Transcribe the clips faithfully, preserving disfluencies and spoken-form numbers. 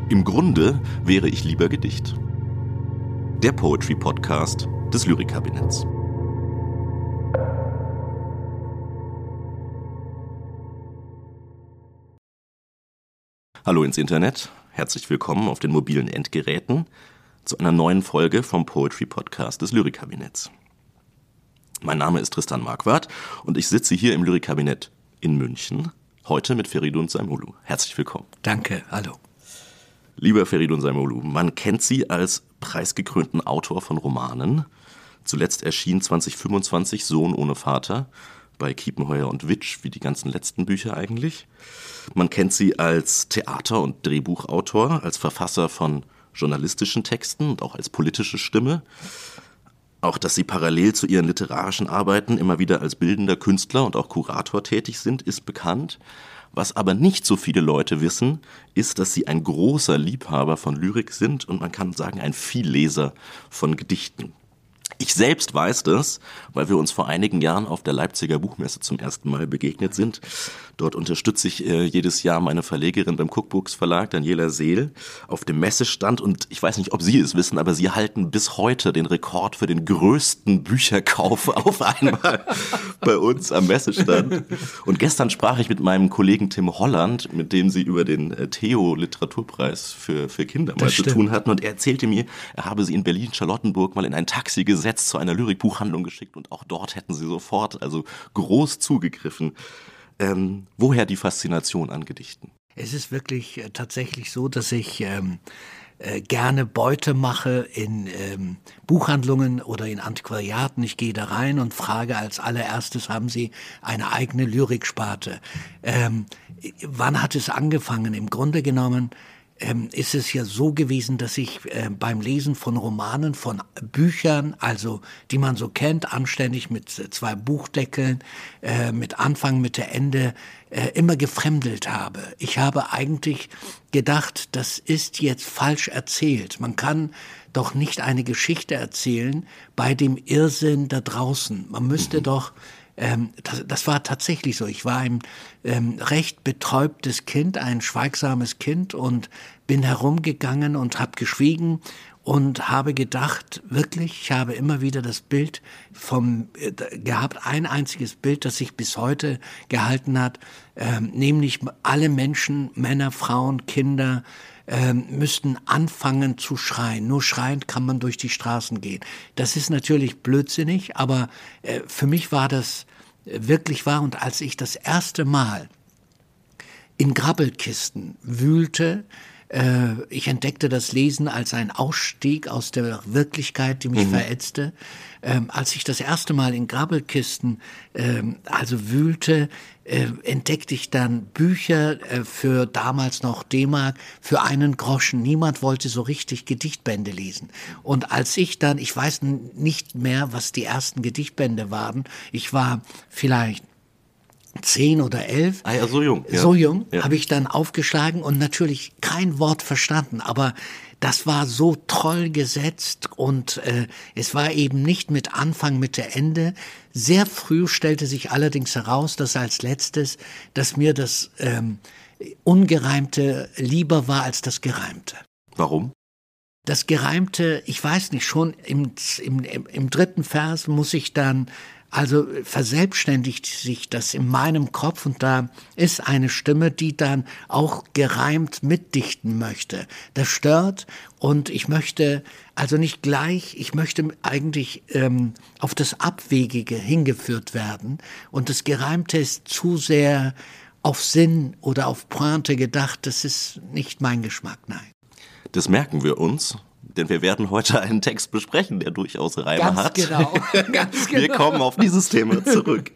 Im Grunde wäre ich lieber Gedicht. Der Poetry-Podcast des Lyrikkabinetts. Hallo ins Internet, herzlich willkommen auf den mobilen Endgeräten zu einer neuen Folge vom Poetry-Podcast des Lyrikkabinetts. Mein Name ist Tristan Marquardt und ich sitze hier im Lyrikkabinett in München, heute mit Feridun Zaimolu. Herzlich willkommen. Danke, hallo. Lieber Feridun Zaimolu, man kennt Sie als preisgekrönten Autor von Romanen. Zuletzt erschien zwanzig fünfundzwanzig Sohn ohne Vater bei Kiepenheuer und Witsch, wie die ganzen letzten Bücher eigentlich. Man kennt Sie als Theater- und Drehbuchautor, als Verfasser von journalistischen Texten und auch als politische Stimme. Auch, dass Sie parallel zu Ihren literarischen Arbeiten immer wieder als bildender Künstler und auch Kurator tätig sind, ist bekannt. Was aber nicht so viele Leute wissen, ist, dass Sie ein großer Liebhaber von Lyrik sind und man kann sagen, ein Vielleser von Gedichten. Ich selbst weiß das, weil wir uns vor einigen Jahren auf der Leipziger Buchmesse zum ersten Mal begegnet sind. Dort unterstütze ich äh, jedes Jahr meine Verlegerin beim Cookbooks Verlag, Daniela Seel, auf dem Messestand. Und ich weiß nicht, ob Sie es wissen, aber Sie halten bis heute den Rekord für den größten Bücherkauf auf einmal bei uns am Messestand. Und gestern sprach ich mit meinem Kollegen Tim Holland, mit dem Sie über den äh, Theo-Literaturpreis für, für Kinder mal zu tun hatten. Und er erzählte mir, er habe Sie in Berlin-Charlottenburg mal in ein Taxi gesetzt, zu einer Lyrikbuchhandlung geschickt und auch dort hätten sie sofort, also groß zugegriffen. Ähm, woher die Faszination an Gedichten? Es ist wirklich äh, tatsächlich so, dass ich ähm, äh, gerne Beute mache in ähm, Buchhandlungen oder in Antiquariaten. Ich gehe da rein und frage als allererstes, haben Sie eine eigene Lyriksparte? Ähm, wann hat es angefangen? Im Grunde genommen Ähm, ist es ja so gewesen, dass ich äh, beim Lesen von Romanen, von Büchern, also die man so kennt, anständig mit zwei Buchdeckeln, äh, mit Anfang, Mitte, Ende, äh, immer gefremdelt habe. Ich habe eigentlich gedacht, das ist jetzt falsch erzählt. Man kann doch nicht eine Geschichte erzählen bei dem Irrsinn da draußen. Man müsste mhm. doch Ähm, das, das war tatsächlich so. Ich war ein ähm, recht betäubtes Kind, ein schweigsames Kind und bin herumgegangen und habe geschwiegen und habe gedacht, wirklich, ich habe immer wieder das Bild vom äh, gehabt, ein einziges Bild, das sich bis heute gehalten hat, ähm, nämlich alle Menschen, Männer, Frauen, Kinder, Ähm, müssten anfangen zu schreien. Nur schreiend kann man durch die Straßen gehen. Das ist natürlich blödsinnig, aber äh, für mich war das äh, wirklich wahr. Und als ich das erste Mal in Grabbelkisten wühlte, äh, ich entdeckte das Lesen als ein Ausstieg aus der Wirklichkeit, die mich mhm. verätzte. Ähm, als ich das erste Mal in Grabbelkisten ähm, also wühlte, äh, entdeckte ich dann Bücher äh, für damals noch D-Mark für einen Groschen. Niemand wollte so richtig Gedichtbände lesen. Und als ich dann, ich weiß n- nicht mehr, was die ersten Gedichtbände waren, ich war vielleicht zehn oder elf. Ah ja, so jung. Ja. So jung, ja. habe ich dann aufgeschlagen und natürlich kein Wort verstanden, aber das war so toll gesetzt und äh, es war eben nicht mit Anfang, Mitte, Ende. Sehr früh stellte sich allerdings heraus, dass als letztes, dass mir das ähm, Ungereimte lieber war als das Gereimte. Warum? Das Gereimte, ich weiß nicht, schon im, im, im dritten Vers muss ich dann, also verselbstständigt sich das in meinem Kopf und da ist eine Stimme, die dann auch gereimt mitdichten möchte. Das stört und ich möchte also nicht gleich, ich möchte eigentlich ähm, auf das Abwegige hingeführt werden und das Gereimte ist zu sehr auf Sinn oder auf Pointe gedacht, das ist nicht mein Geschmack, nein. Das merken wir uns. Denn wir werden heute einen Text besprechen, der durchaus Reime Ganz hat. Genau. Ganz genau. Wir kommen auf dieses Thema zurück.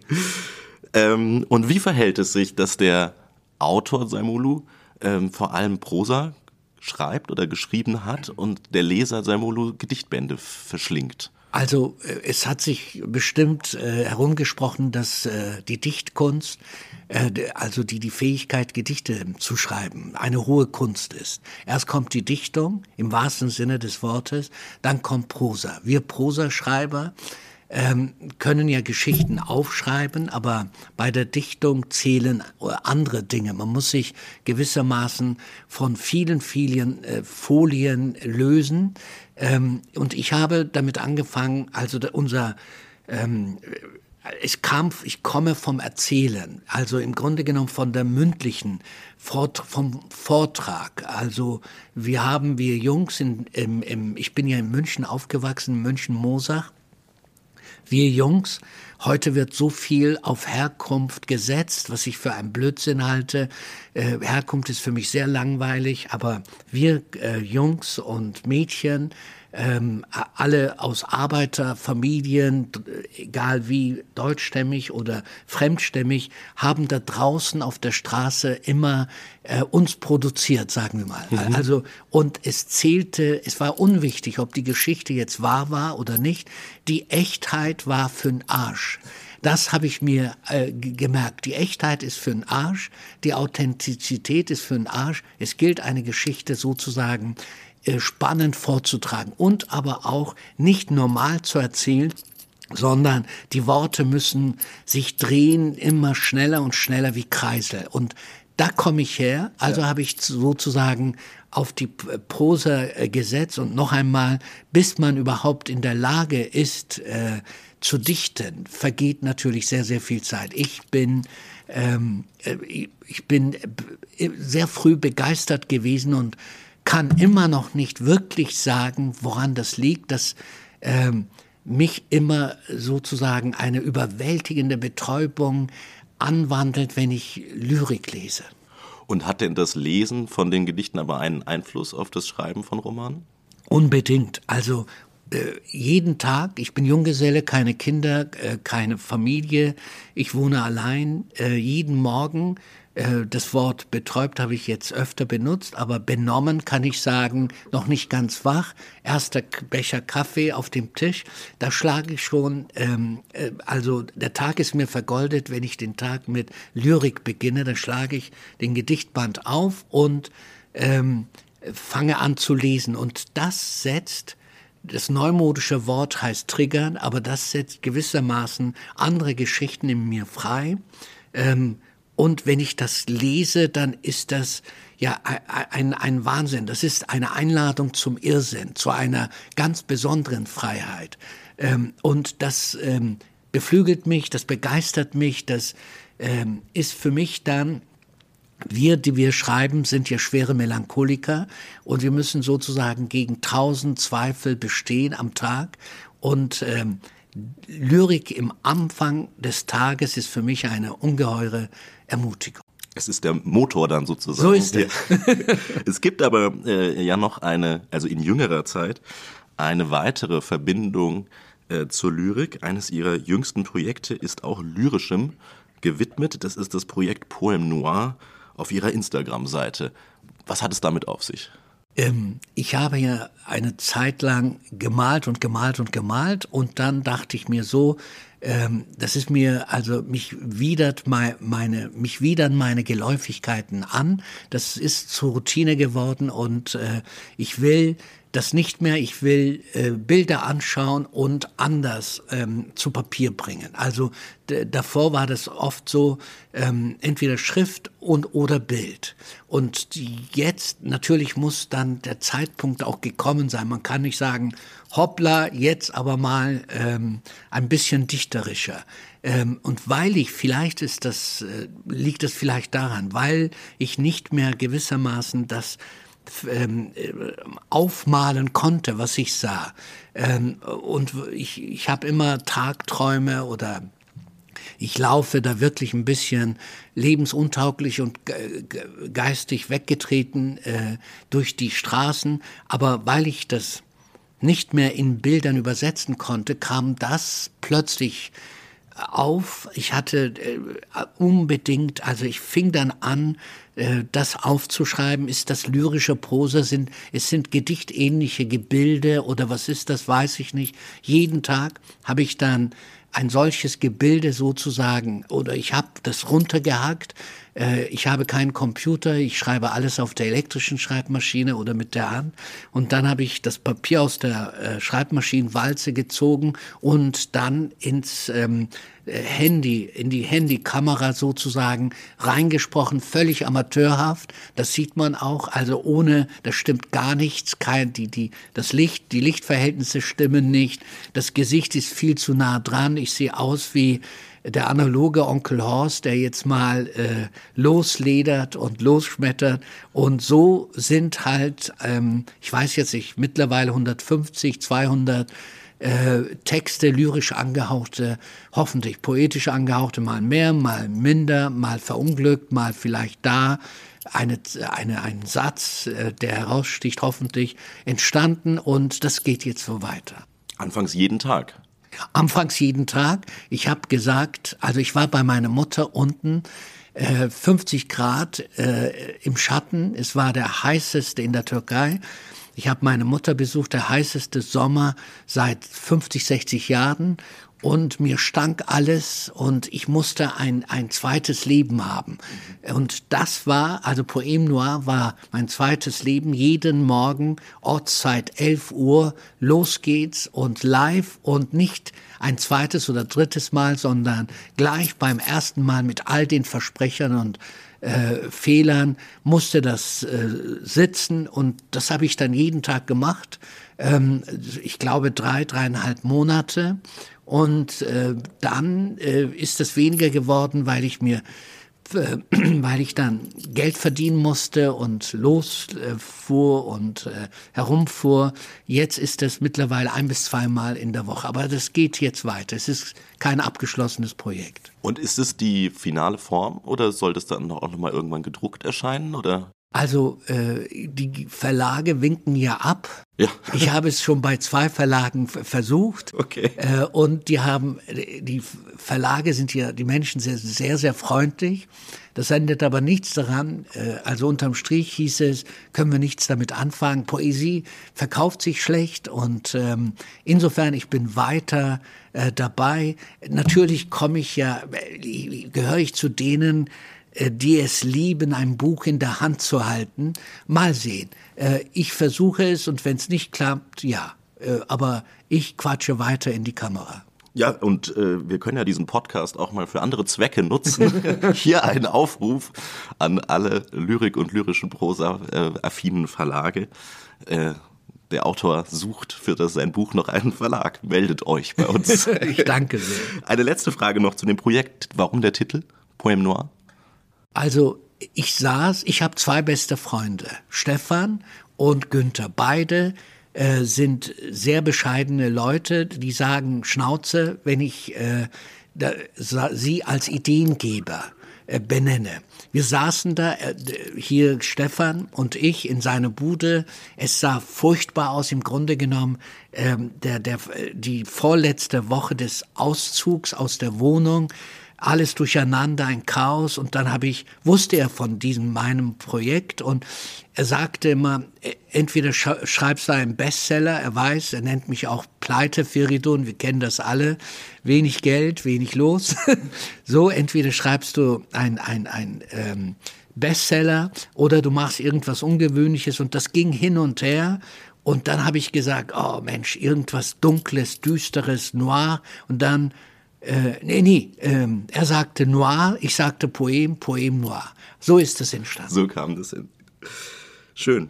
ähm, und wie verhält es sich, dass der Autor Zaimolu ähm, vor allem Prosa schreibt oder geschrieben hat und der Leser Zaimolu Gedichtbände verschlingt? Also es hat sich bestimmt äh, herumgesprochen, dass äh, die Dichtkunst, äh, also die die Fähigkeit, Gedichte zu schreiben, eine hohe Kunst ist. Erst kommt die Dichtung im wahrsten Sinne des Wortes, dann kommt Prosa. Wir Prosaschreiber ähm, können ja Geschichten aufschreiben, aber bei der Dichtung zählen andere Dinge. Man muss sich gewissermaßen von vielen, vielen äh, Folien lösen. Ähm, und ich habe damit angefangen, also der, unser ähm, Es kam, ich komme vom Erzählen, also im Grunde genommen von der mündlichen, Vort, vom Vortrag. Also wir haben, wir Jungs, in, im, im, ich bin ja in München aufgewachsen, in München-Mosach. Wir Jungs, heute wird so viel auf Herkunft gesetzt, was ich für einen Blödsinn halte. Äh, Herkunft ist für mich sehr langweilig, aber wir äh, Jungs und Mädchen, Ähm, alle aus Arbeiterfamilien, egal wie deutschstämmig oder fremdstämmig, haben da draußen auf der Straße immer äh, uns produziert, sagen wir mal. Mhm. Also, und es zählte, es war unwichtig, ob die Geschichte jetzt wahr war oder nicht. Die Echtheit war für'n Arsch. Das habe ich mir äh, gemerkt. Die Echtheit ist für'n Arsch, die Authentizität ist für'n Arsch. Es gilt, eine Geschichte sozusagen spannend vorzutragen und aber auch nicht normal zu erzählen, sondern die Worte müssen sich drehen, immer schneller und schneller wie Kreisel. Und da komme ich her, also ja. habe ich sozusagen auf die Prosa gesetzt und noch einmal, bis man überhaupt in der Lage ist, äh, zu dichten, vergeht natürlich sehr, sehr viel Zeit. Ich bin, ähm, ich bin sehr früh begeistert gewesen und kann immer noch nicht wirklich sagen, woran das liegt, dass ähm, mich immer sozusagen eine überwältigende Betäubung anwandelt, wenn ich Lyrik lese. Und hat denn das Lesen von den Gedichten aber einen Einfluss auf das Schreiben von Romanen? Unbedingt. Also äh, jeden Tag, ich bin Junggeselle, keine Kinder, äh, keine Familie, ich wohne allein, äh, jeden Morgen. Das Wort betäubt habe ich jetzt öfter benutzt, aber benommen kann ich sagen, noch nicht ganz wach. Erster Becher Kaffee auf dem Tisch, da schlage ich schon, ähm, äh, also der Tag ist mir vergoldet, wenn ich den Tag mit Lyrik beginne, dann schlage ich den Gedichtband auf und ähm, fange an zu lesen. Und das setzt, das neumodische Wort heißt triggern, aber das setzt gewissermaßen andere Geschichten in mir frei. Ähm, Und wenn ich das lese, dann ist das ja ein, ein Wahnsinn. Das ist eine Einladung zum Irrsinn, zu einer ganz besonderen Freiheit. Und das beflügelt mich, das begeistert mich, das ist für mich dann, wir, die wir schreiben, sind ja schwere Melancholiker und wir müssen sozusagen gegen tausend Zweifel bestehen am Tag. Und ähm, Lyrik im Anfang des Tages ist für mich eine ungeheure Ermutigung. Es ist der Motor dann sozusagen. So ist es. Es gibt aber äh, ja noch eine, also in jüngerer Zeit, eine weitere Verbindung äh, zur Lyrik. Eines ihrer jüngsten Projekte ist auch lyrischem gewidmet. Das ist das Projekt Poem Noir auf ihrer Instagram-Seite. Was hat es damit auf sich? Ähm, ich habe ja eine Zeit lang gemalt und gemalt und gemalt und dann dachte ich mir so, ähm, das ist mir, also mich widert meine, meine, mich widern meine Geläufigkeiten an. Das ist zur Routine geworden und äh, ich will das nicht mehr, ich will äh, Bilder anschauen und anders ähm, zu Papier bringen. Also d- davor war das oft so, ähm, entweder Schrift und oder Bild. Und die, jetzt, natürlich muss dann der Zeitpunkt auch gekommen sein. Man kann nicht sagen, hoppla, jetzt aber mal ähm, ein bisschen dichterischer. Ähm, und weil ich, vielleicht ist das, äh, liegt es vielleicht daran, weil ich nicht mehr gewissermaßen das Ähm, aufmalen konnte, was ich sah. Ähm, und ich, ich habe immer Tagträume oder ich laufe da wirklich ein bisschen lebensuntauglich und geistig weggetreten äh, durch die Straßen. Aber weil ich das nicht mehr in Bildern übersetzen konnte, kam das plötzlich auf. Ich hatte äh, unbedingt, also ich fing dann an, äh, das aufzuschreiben. Ist das lyrische Prosa? Sind, es sind gedichtähnliche Gebilde oder was ist das, weiß ich nicht. Jeden Tag habe ich dann ein solches Gebilde sozusagen, oder ich habe das runtergehackt, Äh, ich habe keinen Computer, ich schreibe alles auf der elektrischen Schreibmaschine oder mit der Hand. Und dann habe ich das Papier aus der äh, Schreibmaschinenwalze gezogen und dann ins ähm, Handy, in die Handykamera sozusagen reingesprochen, völlig amateurhaft. Das sieht man auch, also ohne, das stimmt gar nichts, kein, die, die, das Licht, die Lichtverhältnisse stimmen nicht, das Gesicht ist viel zu nah dran, ich sehe aus wie der analoge Onkel Horst, der jetzt mal äh, losledert und losschmettert. Und so sind halt, ähm, ich weiß jetzt nicht, mittlerweile hundertfünfzig, zweihundert Äh, Texte, lyrisch angehauchte, hoffentlich poetisch angehauchte, mal mehr, mal minder, mal verunglückt, mal vielleicht da, eine, eine, ein Satz, äh, der heraussticht, hoffentlich entstanden und das geht jetzt so weiter. Anfangs jeden Tag? Anfangs jeden Tag. Ich habe gesagt, also ich war bei meiner Mutter unten, äh, fünfzig Grad äh, im Schatten, es war der heißeste in der Türkei. Ich habe meine Mutter besucht, der heißeste Sommer seit fünfzig, sechzig Jahren und mir stank alles und ich musste ein, ein zweites Leben haben. Und das war, also Poème Noir war mein zweites Leben, jeden Morgen, Ortszeit elf Uhr, los geht's und live und nicht ein zweites oder drittes Mal, sondern gleich beim ersten Mal mit all den Versprechern und Äh, Fehlern, musste das äh, sitzen und das habe ich dann jeden Tag gemacht. Ähm, ich glaube drei, dreieinhalb Monate und äh, dann äh, ist es weniger geworden, weil ich mir äh, weil ich dann Geld verdienen musste und losfuhr äh, und äh, herumfuhr. Jetzt ist es mittlerweile ein bis zweimal in der Woche. Aber das geht jetzt weiter. Es ist kein abgeschlossenes Projekt. Und ist es die finale Form oder soll das dann auch nochmal irgendwann gedruckt erscheinen? Oder? Also äh, die Verlage winken ja ab. Ja. Ich habe es schon bei zwei Verlagen f- versucht. Okay. Äh, und die haben, die Verlage sind ja, die Menschen sehr, sehr, sehr freundlich. Das ändert aber nichts daran. Äh, also unterm Strich hieß es, können wir nichts damit anfangen. Poesie verkauft sich schlecht und ähm, insofern, ich bin weiter äh, dabei. Natürlich komme ich ja, äh, gehöre ich zu denen, die es lieben, ein Buch in der Hand zu halten. Mal sehen. Ich versuche es und wenn es nicht klappt, ja. Aber ich quatsche weiter in die Kamera. Ja, und äh, wir können ja diesen Podcast auch mal für andere Zwecke nutzen. Hier ein Aufruf an alle Lyrik- und lyrischen Prosa-affinen Verlage. Äh, der Autor sucht für das sein Buch noch einen Verlag. Meldet euch bei uns. Ich danke sehr. Eine letzte Frage noch zu dem Projekt. Warum der Titel? Poème Noir? Also ich saß, ich habe zwei beste Freunde, Stefan und Günther. Beide äh, sind sehr bescheidene Leute, die sagen Schnauze, wenn ich äh, da, sie als Ideengeber äh, benenne. Wir saßen da, äh, hier Stefan und ich in seiner Bude. Es sah furchtbar aus, im Grunde genommen äh, der, der, die vorletzte Woche des Auszugs aus der Wohnung. Alles durcheinander, ein Chaos und dann habe ich, wusste er von diesem meinem Projekt und er sagte immer, entweder schreibst du einen Bestseller, er weiß, er nennt mich auch Pleite Feridun, wir kennen das alle, wenig Geld, wenig los, so entweder schreibst du ein, ein, ein ähm, Bestseller oder du machst irgendwas Ungewöhnliches und das ging hin und her. Und dann habe ich gesagt, oh Mensch, irgendwas Dunkles, Düsteres, Noir und dann Äh, nee, nee, ähm, er sagte Noir, ich sagte Poem, Poem Noir. So ist es entstanden. So kam das hin. Schön.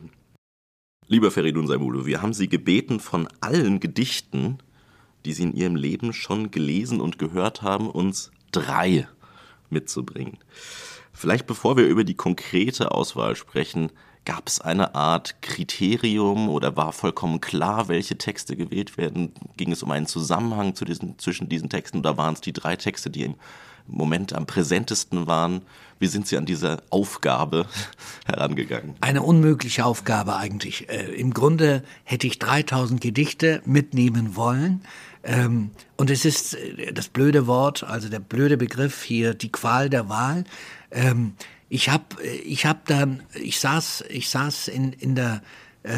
Lieber Feridun Zeymulu, wir haben Sie gebeten, von allen Gedichten, die Sie in Ihrem Leben schon gelesen und gehört haben, uns drei mitzubringen. Vielleicht bevor wir über die konkrete Auswahl sprechen, gab es eine Art Kriterium oder war vollkommen klar, welche Texte gewählt werden? Ging es um einen Zusammenhang zu diesen, zwischen diesen Texten oder waren es die drei Texte, die im Moment am präsentesten waren? Wie sind Sie an diese Aufgabe herangegangen? Eine unmögliche Aufgabe eigentlich. Äh, Im Grunde hätte ich dreitausend Gedichte mitnehmen wollen. Ähm, und es ist äh, das blöde Wort, also der blöde Begriff hier, die Qual der Wahl. Ähm, Ich habe, ich habe dann, ich saß, ich saß in in der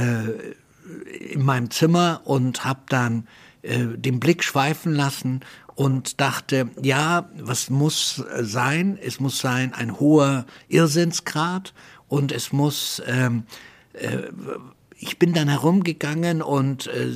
äh, in meinem Zimmer und habe dann äh, den Blick schweifen lassen und dachte, ja, was muss sein? Es muss sein ein hoher Irrsinnsgrad und es muss, ähm, äh, ich bin dann herumgegangen und äh,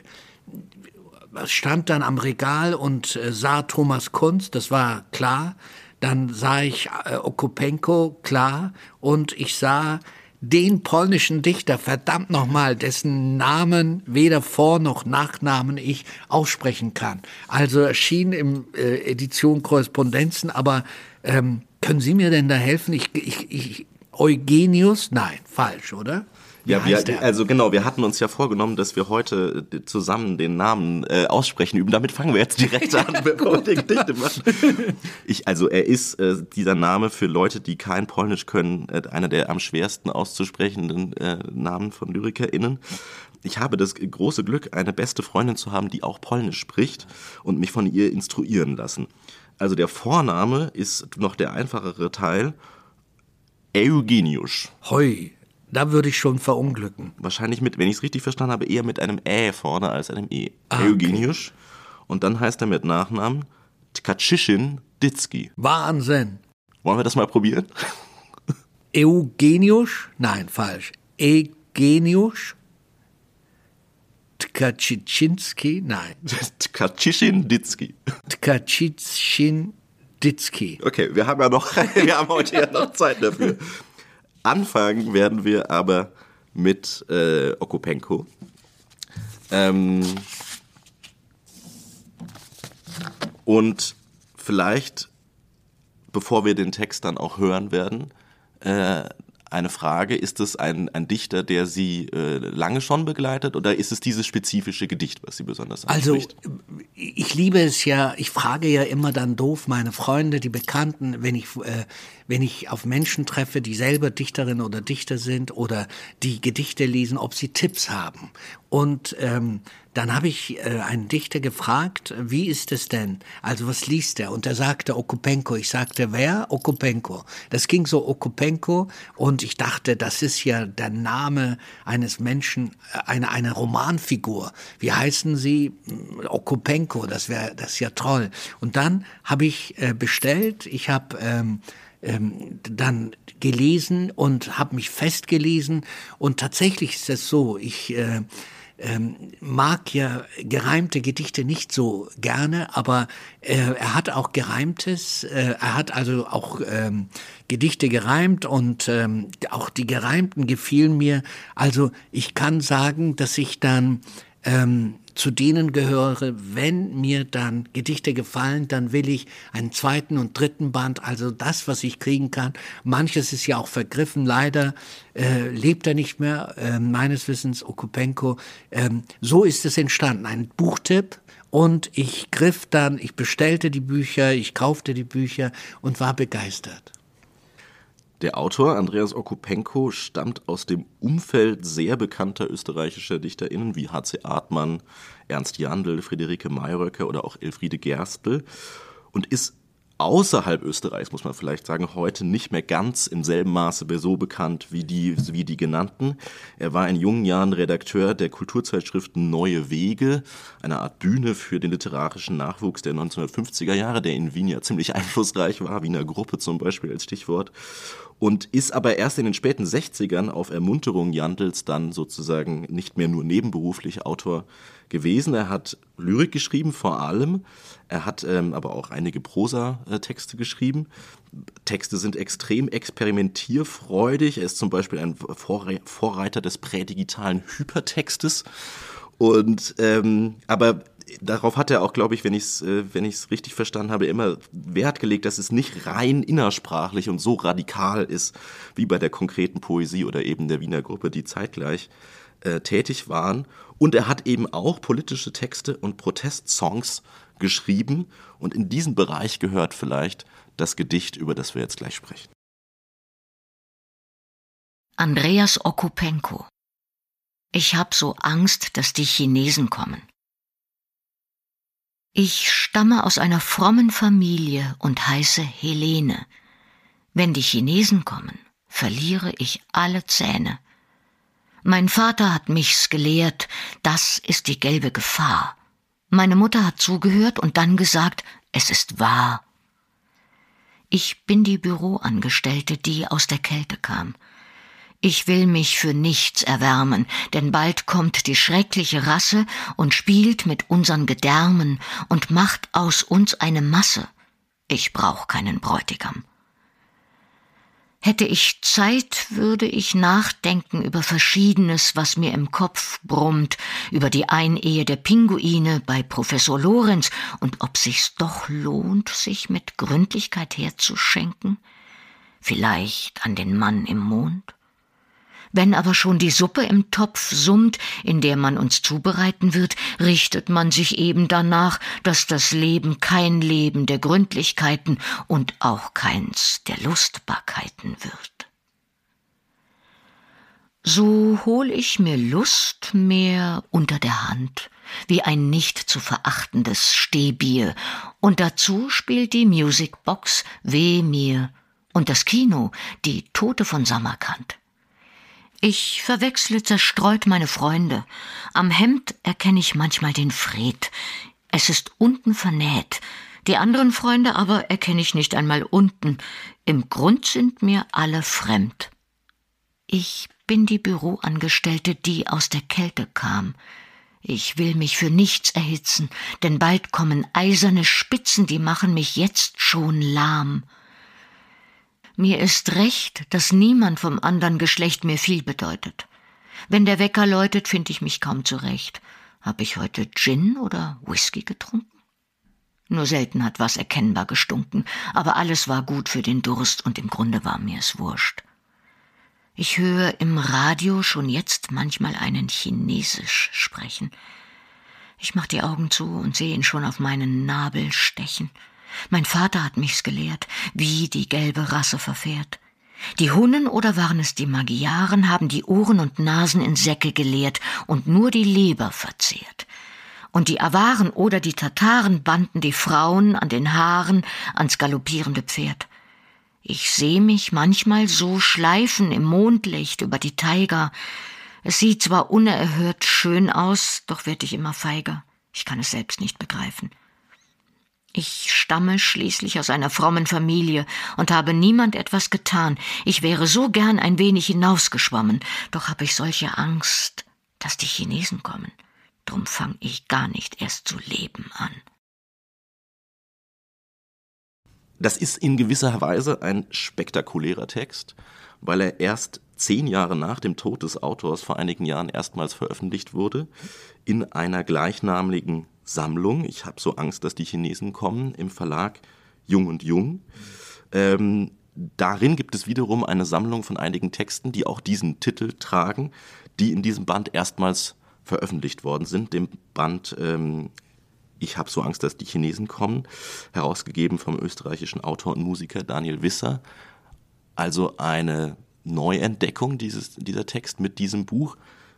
stand dann am Regal und äh, sah Thomas Kunz, das war klar. Dann sah ich äh, Okupenko, klar, und ich sah den polnischen Dichter, verdammt nochmal, dessen Namen weder Vor- noch Nachnamen ich aussprechen kann. Also erschien im äh, Edition Korrespondenzen, aber ähm, können Sie mir denn da helfen? Ich, ich, ich, Eugenius? Nein, falsch, oder? Wie Ja, heißt wir, der? also genau, wir hatten uns ja vorgenommen, dass wir heute zusammen den Namen äh, aussprechen üben. Damit fangen wir jetzt direkt an, bevor wir Gedichte machen. Ich, also er ist äh, dieser Name für Leute, die kein Polnisch können, äh, einer der am schwersten auszusprechenden äh, Namen von LyrikerInnen. Ich habe das große Glück, eine beste Freundin zu haben, die auch Polnisch spricht und mich von ihr instruieren lassen. Also der Vorname ist noch der einfachere Teil, Eugeniusz. Hoi, da würde ich schon verunglücken. Wahrscheinlich mit, wenn ich es richtig verstanden habe, eher mit einem Ä vorne als einem E. Ah, Eugeniusz. Und dann heißt er mit Nachnamen Tkaczyszyn Dycki. Wahnsinn. Wollen wir das mal probieren? Eugeniusz? Nein, falsch. Eugeniusz? Tkaczynski? Nein. Tkaczyszyn Dycki. Tkaczyn Dycki. Okay, wir haben ja noch, wir haben heute ja noch Zeit dafür. Anfangen werden wir aber mit äh, Okupenko. Ähm, und vielleicht, bevor wir den Text dann auch hören werden, äh, eine Frage, ist es ein, ein Dichter, der Sie äh, lange schon begleitet oder ist es dieses spezifische Gedicht, was Sie besonders anspricht? Also ich liebe es ja, ich frage ja immer dann doof meine Freunde, die Bekannten, wenn ich, äh, wenn ich auf Menschen treffe, die selber Dichterinnen oder Dichter sind oder die Gedichte lesen, ob sie Tipps haben. Und ähm, dann habe ich äh, einen Dichter gefragt, wie ist es denn? Also was liest er? Und er sagte Okupenko. Ich sagte, wer? Okupenko. Das ging so Okupenko und ich dachte, das ist ja der Name eines Menschen, eine, eine Romanfigur. Wie heißen Sie? Okupenko, das wäre das ist ja toll. Und dann habe ich äh, bestellt, ich habe ähm, ähm, dann gelesen und habe mich festgelesen und tatsächlich ist es so, ich äh, Ähm, mag ja gereimte Gedichte nicht so gerne, aber äh, er hat auch Gereimtes, äh, er hat also auch ähm, Gedichte gereimt und ähm, auch die Gereimten gefielen mir. Also ich kann sagen, dass ich dann ähm, zu denen gehöre, wenn mir dann Gedichte gefallen, dann will ich einen zweiten und dritten Band, also das, was ich kriegen kann. Manches ist ja auch vergriffen, leider äh, lebt er nicht mehr, äh, meines Wissens, Okupenko. Ähm, so ist es entstanden, ein Buchtipp. Und ich griff dann, ich bestellte die Bücher, ich kaufte die Bücher und war begeistert. Der Autor Andreas Okupenko stammt aus dem Umfeld sehr bekannter österreichischer DichterInnen wie H C Artmann, Ernst Jandl, Friederike Mayröcker oder auch Elfriede Gerstl und ist außerhalb Österreichs, muss man vielleicht sagen, heute nicht mehr ganz im selben Maße so bekannt wie die, wie die genannten. Er war in jungen Jahren Redakteur der Kulturzeitschriften Neue Wege, eine Art Bühne für den literarischen Nachwuchs der neunzehnhundertfünfziger Jahre, der in Wien ja ziemlich einflussreich war, Wiener Gruppe zum Beispiel als Stichwort. Und ist aber erst in den späten sechzigern auf Ermunterung Jandls dann sozusagen nicht mehr nur nebenberuflich Autor gewesen. Er hat Lyrik geschrieben vor allem, er hat ähm, aber auch einige Prosatexte geschrieben. Texte sind extrem experimentierfreudig. Er ist zum Beispiel ein Vorre- Vorreiter des prädigitalen Hypertextes. Und ähm, aber darauf hat er auch, glaube ich, wenn ich es äh, wenn ich es richtig verstanden habe, immer Wert gelegt, dass es nicht rein innersprachlich und so radikal ist, wie bei der konkreten Poesie oder eben der Wiener Gruppe, die zeitgleich äh, tätig waren. Und er hat eben auch politische Texte und Protestsongs geschrieben. Und in diesen Bereich gehört vielleicht das Gedicht, über das wir jetzt gleich sprechen. Andreas Okupenko. Ich hab so Angst, dass die Chinesen kommen. Ich stamme aus einer frommen Familie und heiße Helene. Wenn die Chinesen kommen, verliere ich alle Zähne. Mein Vater hat mich's gelehrt, das ist die gelbe Gefahr. Meine Mutter hat zugehört und dann gesagt, es ist wahr. Ich bin die Büroangestellte, die aus der Kälte kam. Ich will mich für nichts erwärmen, denn bald kommt die schreckliche Rasse und spielt mit unseren Gedärmen und macht aus uns eine Masse. Ich brauch keinen Bräutigam. Hätte ich Zeit, würde ich nachdenken über Verschiedenes, was mir im Kopf brummt, über die Einehe der Pinguine bei Professor Lorenz und ob sich's doch lohnt, sich mit Gründlichkeit herzuschenken. Vielleicht an den Mann im Mond. Wenn aber schon die Suppe im Topf summt, in der man uns zubereiten wird, richtet man sich eben danach, dass das Leben kein Leben der Gründlichkeiten und auch keins der Lustbarkeiten wird. So hol ich mir Lust mehr unter der Hand, wie ein nicht zu verachtendes Stehbier, und dazu spielt die Musicbox Weh mir und das Kino die Tote von Samarkand. Ich verwechsle zerstreut meine Freunde. Am Hemd erkenne ich manchmal den Fred. Es ist unten vernäht. Die anderen Freunde aber erkenne ich nicht einmal unten. Im Grund sind mir alle fremd. Ich bin die Büroangestellte, die aus der Kälte kam. Ich will mich für nichts erhitzen, denn bald kommen eiserne Spitzen, die machen mich jetzt schon lahm. Mir ist recht, dass niemand vom anderen Geschlecht mir viel bedeutet. Wenn der Wecker läutet, finde ich mich kaum zurecht. Hab ich heute Gin oder Whisky getrunken? Nur selten hat was erkennbar gestunken, aber alles war gut für den Durst und im Grunde war mir's wurscht. Ich höre im Radio schon jetzt manchmal einen Chinesisch sprechen. Ich mach die Augen zu und sehe ihn schon auf meinen Nabel stechen. Mein Vater hat mich's gelehrt, wie die gelbe Rasse verfährt. Die Hunnen oder waren es die Magyaren, haben die Ohren und Nasen in Säcke geleert und nur die Leber verzehrt. Und die Awaren oder die Tataren banden die Frauen an den Haaren ans galoppierende Pferd. Ich seh mich manchmal so schleifen im Mondlicht über die Taiga. Es sieht zwar unerhört schön aus, doch werd ich immer feiger. Ich kann es selbst nicht begreifen. Ich stamme schließlich aus einer frommen Familie und habe niemand etwas getan. Ich wäre so gern ein wenig hinausgeschwommen, doch habe ich solche Angst, dass die Chinesen kommen. Drum fang ich gar nicht erst zu leben an. Das ist in gewisser Weise ein spektakulärer Text, weil er erst zehn Jahre nach dem Tod des Autors vor einigen Jahren erstmals veröffentlicht wurde, in einer gleichnamigen Sammlung. Ich habe so Angst, dass die Chinesen kommen, im Verlag Jung und Jung. Ähm, darin gibt es wiederum eine Sammlung von einigen Texten, die auch diesen Titel tragen, die in diesem Band erstmals veröffentlicht worden sind, dem Band ähm, Ich habe so Angst, dass die Chinesen kommen, herausgegeben vom österreichischen Autor und Musiker Daniel Wisser. Also eine Neuentdeckung dieses, dieser Text mit diesem Buch.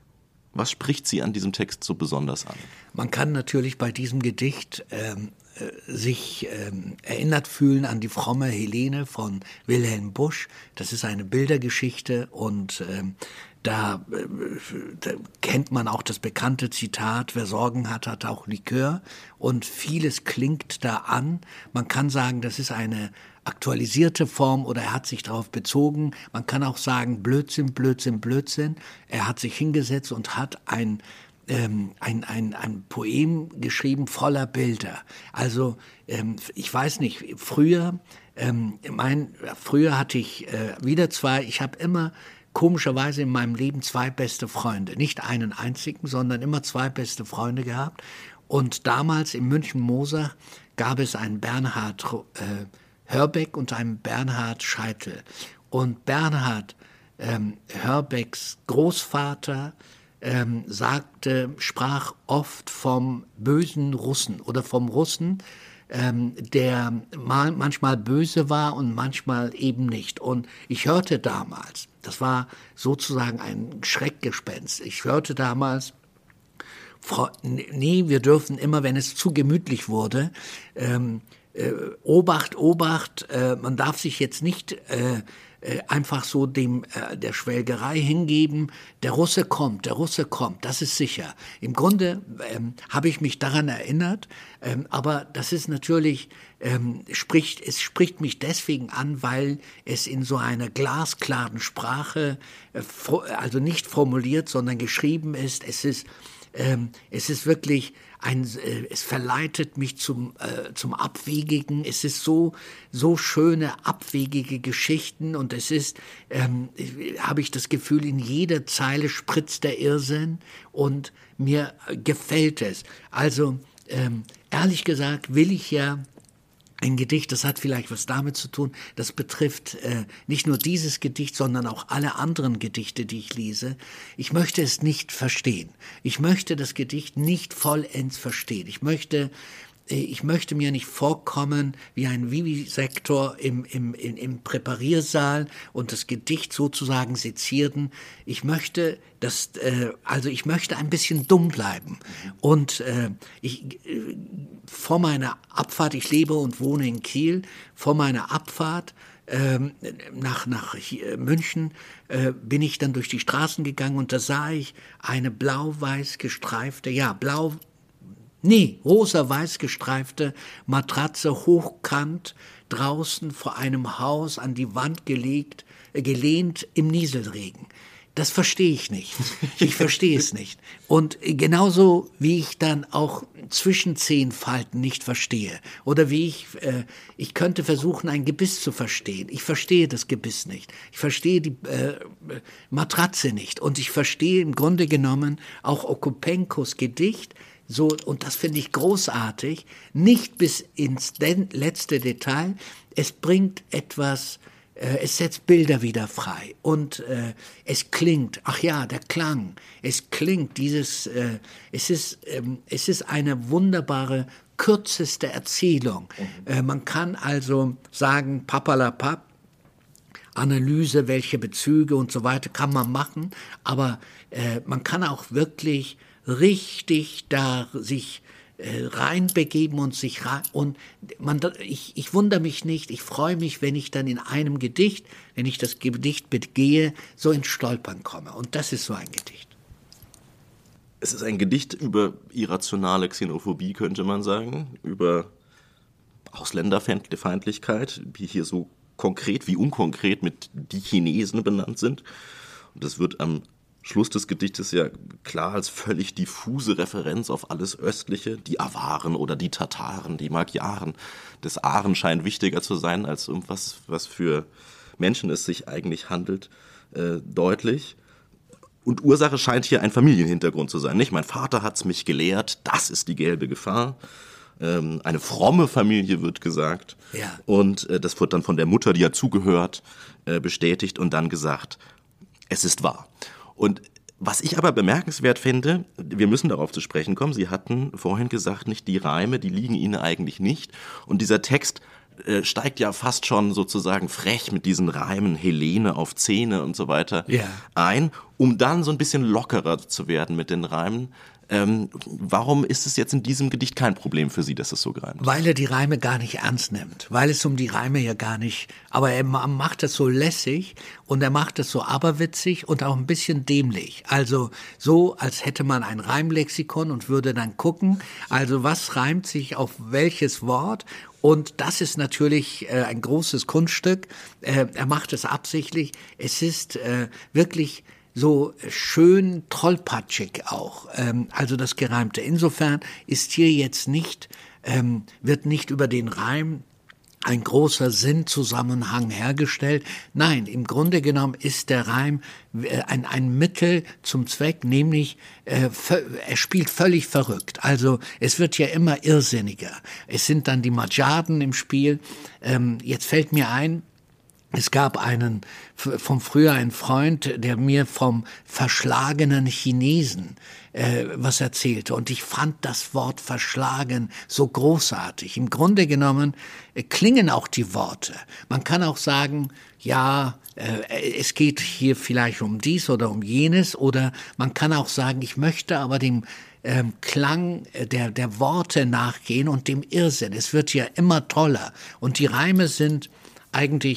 Was spricht Sie an diesem Text so besonders an? Man kann natürlich bei diesem Gedicht ähm, äh, sich ähm, erinnert fühlen an die fromme Helene von Wilhelm Busch. Das ist eine Bildergeschichte und ähm, da, äh, da kennt man auch das bekannte Zitat, wer Sorgen hat, hat auch Likör. Und vieles klingt da an. Man kann sagen, das ist eine aktualisierte Form oder er hat sich darauf bezogen. Man kann auch sagen, Blödsinn, Blödsinn, Blödsinn. Er hat sich hingesetzt und hat ein, ähm, ein, ein, ein Poem geschrieben voller Bilder. Also ähm, ich weiß nicht, früher, ähm, mein, früher hatte ich äh, wieder zwei, ich habe immer komischerweise in meinem Leben zwei beste Freunde. Nicht einen einzigen, sondern immer zwei beste Freunde gehabt. Und damals in München-Mosach gab es einen Bernhard äh, Hörbeck und einem Bernhard Scheitel. Und Bernhard ähm, Hörbecks Großvater ähm, sagte, sprach oft vom bösen Russen oder vom Russen, ähm, der mal, manchmal böse war und manchmal eben nicht. Und ich hörte damals, das war sozusagen ein Schreckgespenst, ich hörte damals, Frau, nee, wir dürfen immer, wenn es zu gemütlich wurde, ähm, Äh, Obacht, Obacht, äh, man darf sich jetzt nicht äh, äh, einfach so dem äh, der Schwelgerei hingeben. Der Russe kommt, der Russe kommt, das ist sicher. Im Grunde ähm, habe ich mich daran erinnert, ähm, aber das ist natürlich ähm, spricht es spricht mich deswegen an, weil es in so einer glasklaren Sprache, äh, also nicht formuliert, sondern geschrieben ist. Es ist ähm, es ist wirklich ein, äh, es verleitet mich zum äh, zum Abwegigen. Es ist so so schöne abwegige Geschichten und es ist ähm, habe ich das Gefühl, in jeder Zeile spritzt der Irrsinn und mir gefällt es. Also ähm, ehrlich gesagt will ich ja ein Gedicht, das hat vielleicht was damit zu tun, das betrifft äh, nicht nur dieses Gedicht, sondern auch alle anderen Gedichte, die ich lese. Ich möchte es nicht verstehen. Ich möchte das Gedicht nicht vollends verstehen. Ich möchte, äh, ich möchte mir nicht vorkommen wie ein Vivisektor im, im, im, im Präpariersaal und das Gedicht sozusagen sezieren. Ich möchte das, äh, also ich möchte ein bisschen dumm bleiben. Und äh, ich, äh, vor meiner Abfahrt, ich lebe und wohne in Kiel, vor meiner Abfahrt ähm, nach, nach hier, München äh, bin ich dann durch die Straßen gegangen und da sah ich eine blau-weiß gestreifte, ja, blau, nee, rosa-weiß gestreifte Matratze hochkant draußen vor einem Haus an die Wand gelegt, äh, gelehnt im Nieselregen. Das verstehe ich nicht. Ich verstehe es nicht. Und genauso wie ich dann auch Zwischenzehenfalten nicht verstehe. Oder wie ich, äh, ich könnte versuchen, ein Gebiss zu verstehen. Ich verstehe das Gebiss nicht. Ich verstehe die äh, Matratze nicht. Und ich verstehe im Grunde genommen auch Okupenkos Gedicht, so, und das finde ich großartig, nicht bis ins letzte Detail. Es bringt etwas, es setzt Bilder wieder frei und äh, es klingt, ach ja, der Klang, es klingt dieses, äh, es ist, ähm, es ist eine wunderbare, kürzeste Erzählung. Mhm. Äh, man kann also sagen, papalapap, Analyse, welche Bezüge und so weiter kann man machen, aber äh, man kann auch wirklich richtig da sich reinbegeben und sich rein, und man, ich, ich wundere mich nicht, ich freue mich, wenn ich dann in einem Gedicht, wenn ich das Gedicht begehe, so ins Stolpern komme. Und das ist so ein Gedicht. Es ist ein Gedicht über irrationale Xenophobie, könnte man sagen, über Ausländerfeindlichkeit, wie hier so konkret wie unkonkret mit die Chinesen benannt sind. Und das wird am Schluss des Gedichtes ja klar als völlig diffuse Referenz auf alles Östliche, die Awaren oder die Tataren, die Magyaren. Das Aren scheint wichtiger zu sein, als um was, was für Menschen es sich eigentlich handelt, äh, deutlich. Und Ursache scheint hier ein Familienhintergrund zu sein. Nicht? Mein Vater hat's mich gelehrt, das ist die gelbe Gefahr. Ähm, eine fromme Familie wird gesagt. Ja. Und äh, das wird dann von der Mutter, die ja zugehört, äh, bestätigt und dann gesagt, es ist wahr. Und was ich aber bemerkenswert finde, wir müssen darauf zu sprechen kommen, Sie hatten vorhin gesagt, nicht die Reime, die liegen Ihnen eigentlich nicht. Und dieser Text äh, steigt ja fast schon sozusagen frech mit diesen Reimen, Helene auf Zähne und so weiter ja. ein, um dann so ein bisschen lockerer zu werden mit den Reimen. Ähm, warum ist es jetzt in diesem Gedicht kein Problem für Sie, dass es so reimt? Weil er die Reime gar nicht ernst nimmt, weil es um die Reime ja gar nicht, aber er macht das so lässig und er macht das so aberwitzig und auch ein bisschen dämlich. Also so, als hätte man ein Reimlexikon und würde dann gucken, also was reimt sich auf welches Wort. Und das ist natürlich äh, ein großes Kunststück. Äh, er macht es absichtlich. Es ist äh, wirklich so schön tollpatschig auch, ähm, also das Gereimte. Insofern ist hier jetzt nicht, ähm, wird nicht über den Reim ein großer Sinnzusammenhang hergestellt. Nein, im Grunde genommen ist der Reim äh, ein, ein Mittel zum Zweck, nämlich äh, er spielt völlig verrückt. Also es wird ja immer irrsinniger. Es sind dann die Magyaren im Spiel. Ähm, jetzt fällt mir ein, es gab einen, vom früher einen Freund, der mir vom verschlagenen Chinesen äh, was erzählte. Und ich fand das Wort verschlagen so großartig. Im Grunde genommen äh, klingen auch die Worte. Man kann auch sagen, ja, äh, es geht hier vielleicht um dies oder um jenes. Oder man kann auch sagen, ich möchte aber dem ähm, Klang der, der Worte nachgehen und dem Irrsinn. Es wird ja immer toller. Und die Reime sind eigentlich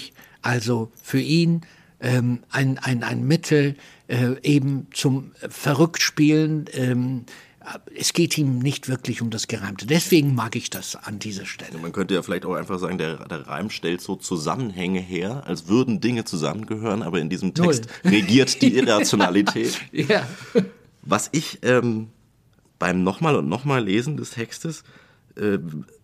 Also für ihn ähm, ein, ein, ein Mittel äh, eben zum Verrücktspielen. Ähm, es geht ihm nicht wirklich um das Gereimte. Deswegen mag ich das an dieser Stelle. Man könnte ja vielleicht auch einfach sagen, der, der Reim stellt so Zusammenhänge her, als würden Dinge zusammengehören, aber in diesem Text Null. regiert die Irrationalität. Ja. Was ich ähm, beim nochmal und nochmal Lesen des Textes äh,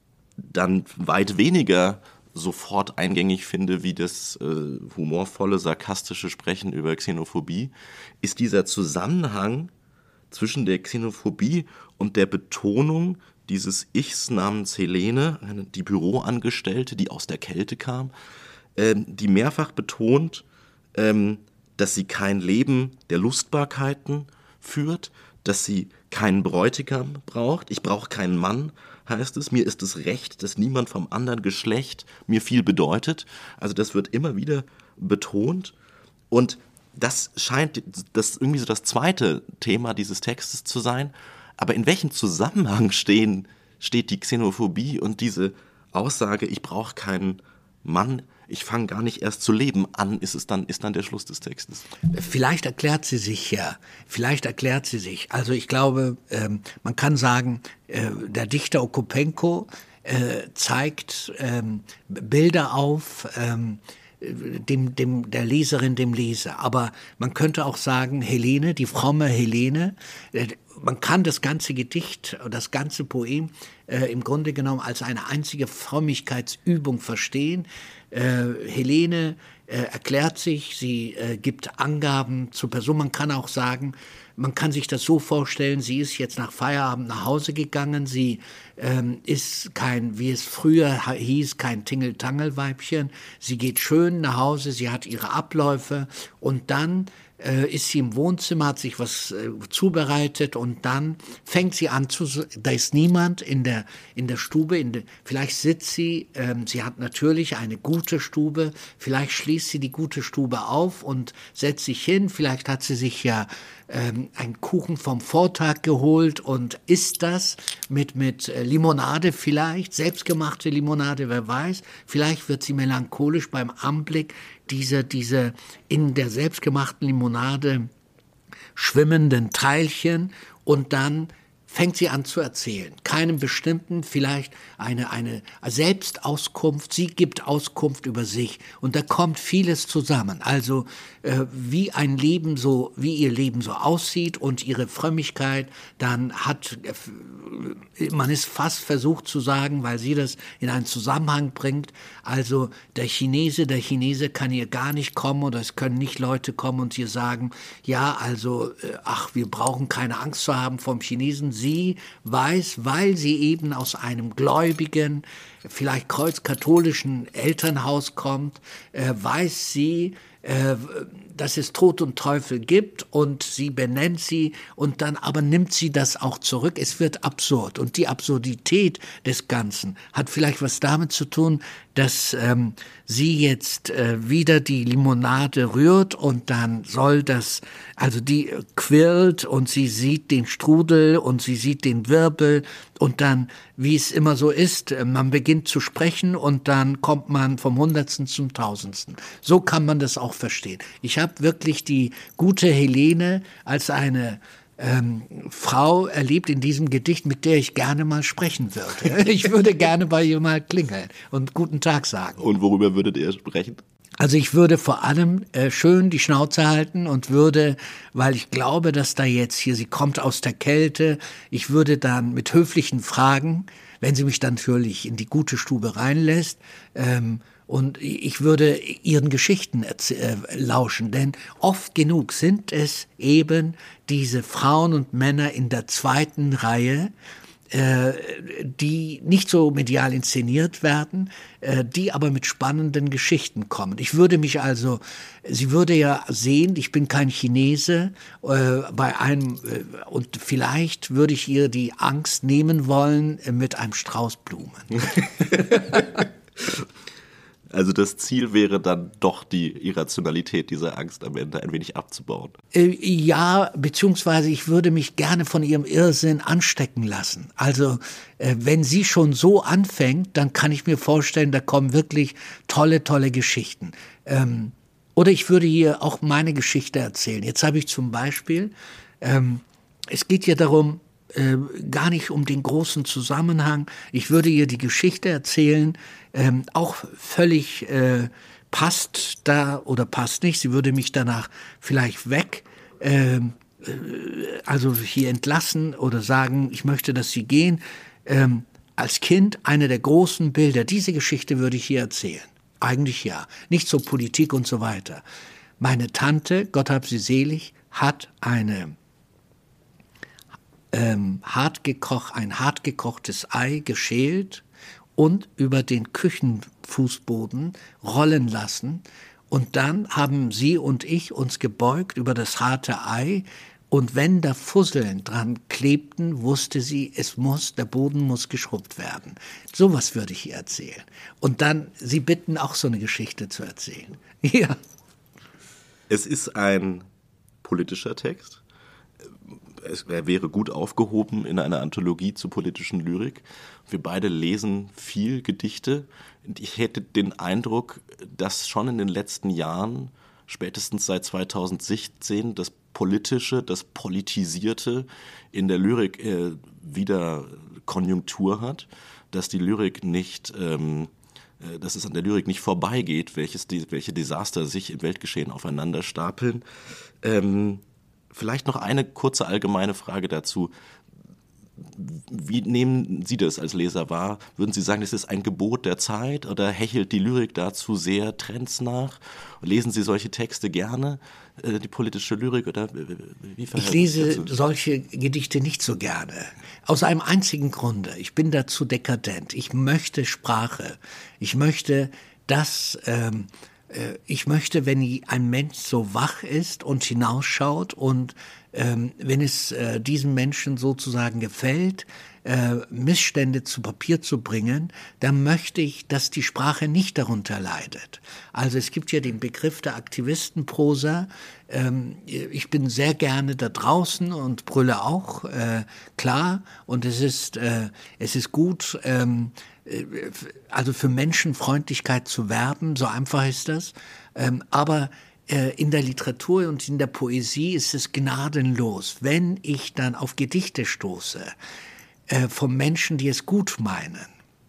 dann weit weniger sofort eingängig finde, wie das äh, humorvolle, sarkastische Sprechen über Xenophobie, ist dieser Zusammenhang zwischen der Xenophobie und der Betonung dieses Ichs namens Helene, eine, die Büroangestellte, die aus der Kälte kam, ähm, die mehrfach betont, ähm, dass sie kein Leben der Lustbarkeiten führt, dass sie keinen Bräutigam braucht. Ich brauche keinen Mann, heißt es. Mir ist es recht, dass niemand vom anderen Geschlecht mir viel bedeutet. Also das wird immer wieder betont. Und das scheint das irgendwie so das zweite Thema dieses Textes zu sein. Aber in welchem Zusammenhang stehen, steht die Xenophobie und diese Aussage, ich brauche keinen Mann, ich fange gar nicht erst zu leben an, ist es dann, ist dann der Schluss des Textes? Vielleicht erklärt sie sich ja, vielleicht erklärt sie sich. Also ich glaube, ähm, man kann sagen, äh, der Dichter Okopenko äh, zeigt ähm, Bilder auf, ähm, dem, dem, der Leserin, dem Leser. Aber man könnte auch sagen, Helene, die fromme Helene, äh, man kann das ganze Gedicht, das ganze Poem äh, im Grunde genommen als eine einzige Frömmigkeitsübung verstehen. Äh, Helene äh, erklärt sich, sie äh, gibt Angaben zur Person. Man kann auch sagen, man kann sich das so vorstellen, sie ist jetzt nach Feierabend nach Hause gegangen, sie ähm, ist kein, wie es früher hieß, kein Tingeltangelweibchen, sie geht schön nach Hause, sie hat ihre Abläufe und dann äh, ist sie im Wohnzimmer, hat sich was äh, zubereitet und dann fängt sie an zu, da ist niemand in der, in der Stube, in der, vielleicht sitzt sie, ähm, sie hat natürlich eine gute Stube, vielleicht schließt sie die gute Stube auf und setzt sich hin, vielleicht hat sie sich ja ähm, einen Kuchen vom Vortag geholt und isst das mit, mit äh, Limonade vielleicht, selbstgemachte Limonade, wer weiß, vielleicht wird sie melancholisch beim Anblick diese, diese in der selbstgemachten Limonade schwimmenden Teilchen und dann fängt sie an zu erzählen. Keinem bestimmten, vielleicht eine, eine Selbstauskunft. Sie gibt Auskunft über sich. Und da kommt vieles zusammen. Also äh, wie ein Leben so, wie ihr Leben so aussieht und ihre Frömmigkeit, dann hat, äh, man ist fast versucht zu sagen, weil sie das in einen Zusammenhang bringt. Also der Chinese, der Chinese kann hier gar nicht kommen oder es können nicht Leute kommen und hier sagen, ja, also, äh, ach, wir brauchen keine Angst zu haben vom Chinesen. Sie weiß, weil sie eben aus einem gläubigen, vielleicht kreuzkatholischen Elternhaus kommt, äh, weiß sie, äh, dass es Tod und Teufel gibt und sie benennt sie und dann aber nimmt sie das auch zurück. Es wird absurd und die Absurdität des Ganzen hat vielleicht was damit zu tun, dass ähm, sie jetzt äh, wieder die Limonade rührt und dann soll das, also die äh, quirlt und sie sieht den Strudel und sie sieht den Wirbel und dann, wie es immer so ist, äh, man beginnt zu sprechen und dann kommt man vom Hundertsten zum Tausendsten. So kann man das auch verstehen. Ich habe wirklich die gute Helene als eine Ähm, Frau erlebt in diesem Gedicht, mit der ich gerne mal sprechen würde. Ich würde gerne bei ihr mal klingeln und guten Tag sagen. Und worüber würdet ihr sprechen? Also ich würde vor allem äh, schön die Schnauze halten und würde, weil ich glaube, dass da jetzt hier, sie kommt aus der Kälte, ich würde dann mit höflichen Fragen, wenn sie mich dann natürlich in die gute Stube reinlässt, ähm, und ich würde ihren Geschichten äh, lauschen, denn oft genug sind es eben diese Frauen und Männer in der zweiten Reihe, äh, die nicht so medial inszeniert werden, äh, die aber mit spannenden Geschichten kommen. Ich würde mich also, sie würde ja sehen, ich bin kein Chinese, äh, bei einem, äh, und vielleicht würde ich ihr die Angst nehmen wollen äh, mit einem Strauß Blumen. Also das Ziel wäre dann doch die Irrationalität dieser Angst am Ende ein wenig abzubauen. Äh, ja, beziehungsweise ich würde mich gerne von ihrem Irrsinn anstecken lassen. Also äh, wenn sie schon so anfängt, dann kann ich mir vorstellen, da kommen wirklich tolle, tolle Geschichten. Ähm, oder ich würde ihr auch meine Geschichte erzählen. Jetzt habe ich zum Beispiel, ähm, es geht ja darum, Äh, gar nicht um den großen Zusammenhang. Ich würde ihr die Geschichte erzählen, ähm, auch völlig äh, passt da oder passt nicht. Sie würde mich danach vielleicht weg, äh, äh, also hier entlassen oder sagen, ich möchte, dass Sie gehen. Ähm, als Kind eine der großen Bilder, diese Geschichte würde ich hier erzählen. Eigentlich ja, nicht zur Politik und so weiter. Meine Tante, Gott hab sie selig, hat eine Ähm, hart gekocht, ein hart gekochtes Ei geschält und über den Küchenfußboden rollen lassen. Und dann haben sie und ich uns gebeugt über das harte Ei. Und wenn da Fusseln dran klebten, wusste sie, es muss, der Boden muss geschrubbt werden. Sowas würde ich ihr erzählen. Und dann sie bitten, auch so eine Geschichte zu erzählen. Ja. Es ist ein politischer Text. Er wäre gut aufgehoben in einer Anthologie zur politischen Lyrik. Wir beide lesen viel Gedichte. Und ich hätte den Eindruck, dass schon in den letzten Jahren, spätestens seit zweitausendsiebzehn, das Politische, das Politisierte in der Lyrik äh, wieder Konjunktur hat, dass die Lyrik nicht, ähm, äh, dass es an der Lyrik nicht vorbeigeht, welches, welche Desaster sich im Weltgeschehen aufeinander stapeln. Ähm, Vielleicht noch eine kurze allgemeine Frage dazu. Wie nehmen Sie das als Leser wahr? Würden Sie sagen, es ist ein Gebot der Zeit oder hechelt die Lyrik dazu sehr Trends nach? Lesen Sie solche Texte gerne, die politische Lyrik? Oder wie ich lese solche Gedichte nicht so gerne. Aus einem einzigen Grunde. Ich bin dazu dekadent. Ich möchte Sprache. Ich möchte, dass... Ähm, Ich möchte, wenn ein Mensch so wach ist und hinausschaut und ähm, wenn es äh, diesem Menschen sozusagen gefällt, äh, Missstände zu Papier zu bringen, dann möchte ich, dass die Sprache nicht darunter leidet. Also es gibt ja den Begriff der Aktivistenprosa. Ähm, ich bin sehr gerne da draußen und brülle auch, äh, klar. Und es ist, äh, es ist gut, ähm, also für Menschenfreundlichkeit zu werben, so einfach ist das. Ähm, aber äh, in der Literatur und in der Poesie ist es gnadenlos. Wenn ich dann auf Gedichte stoße, äh, von Menschen, die es gut meinen,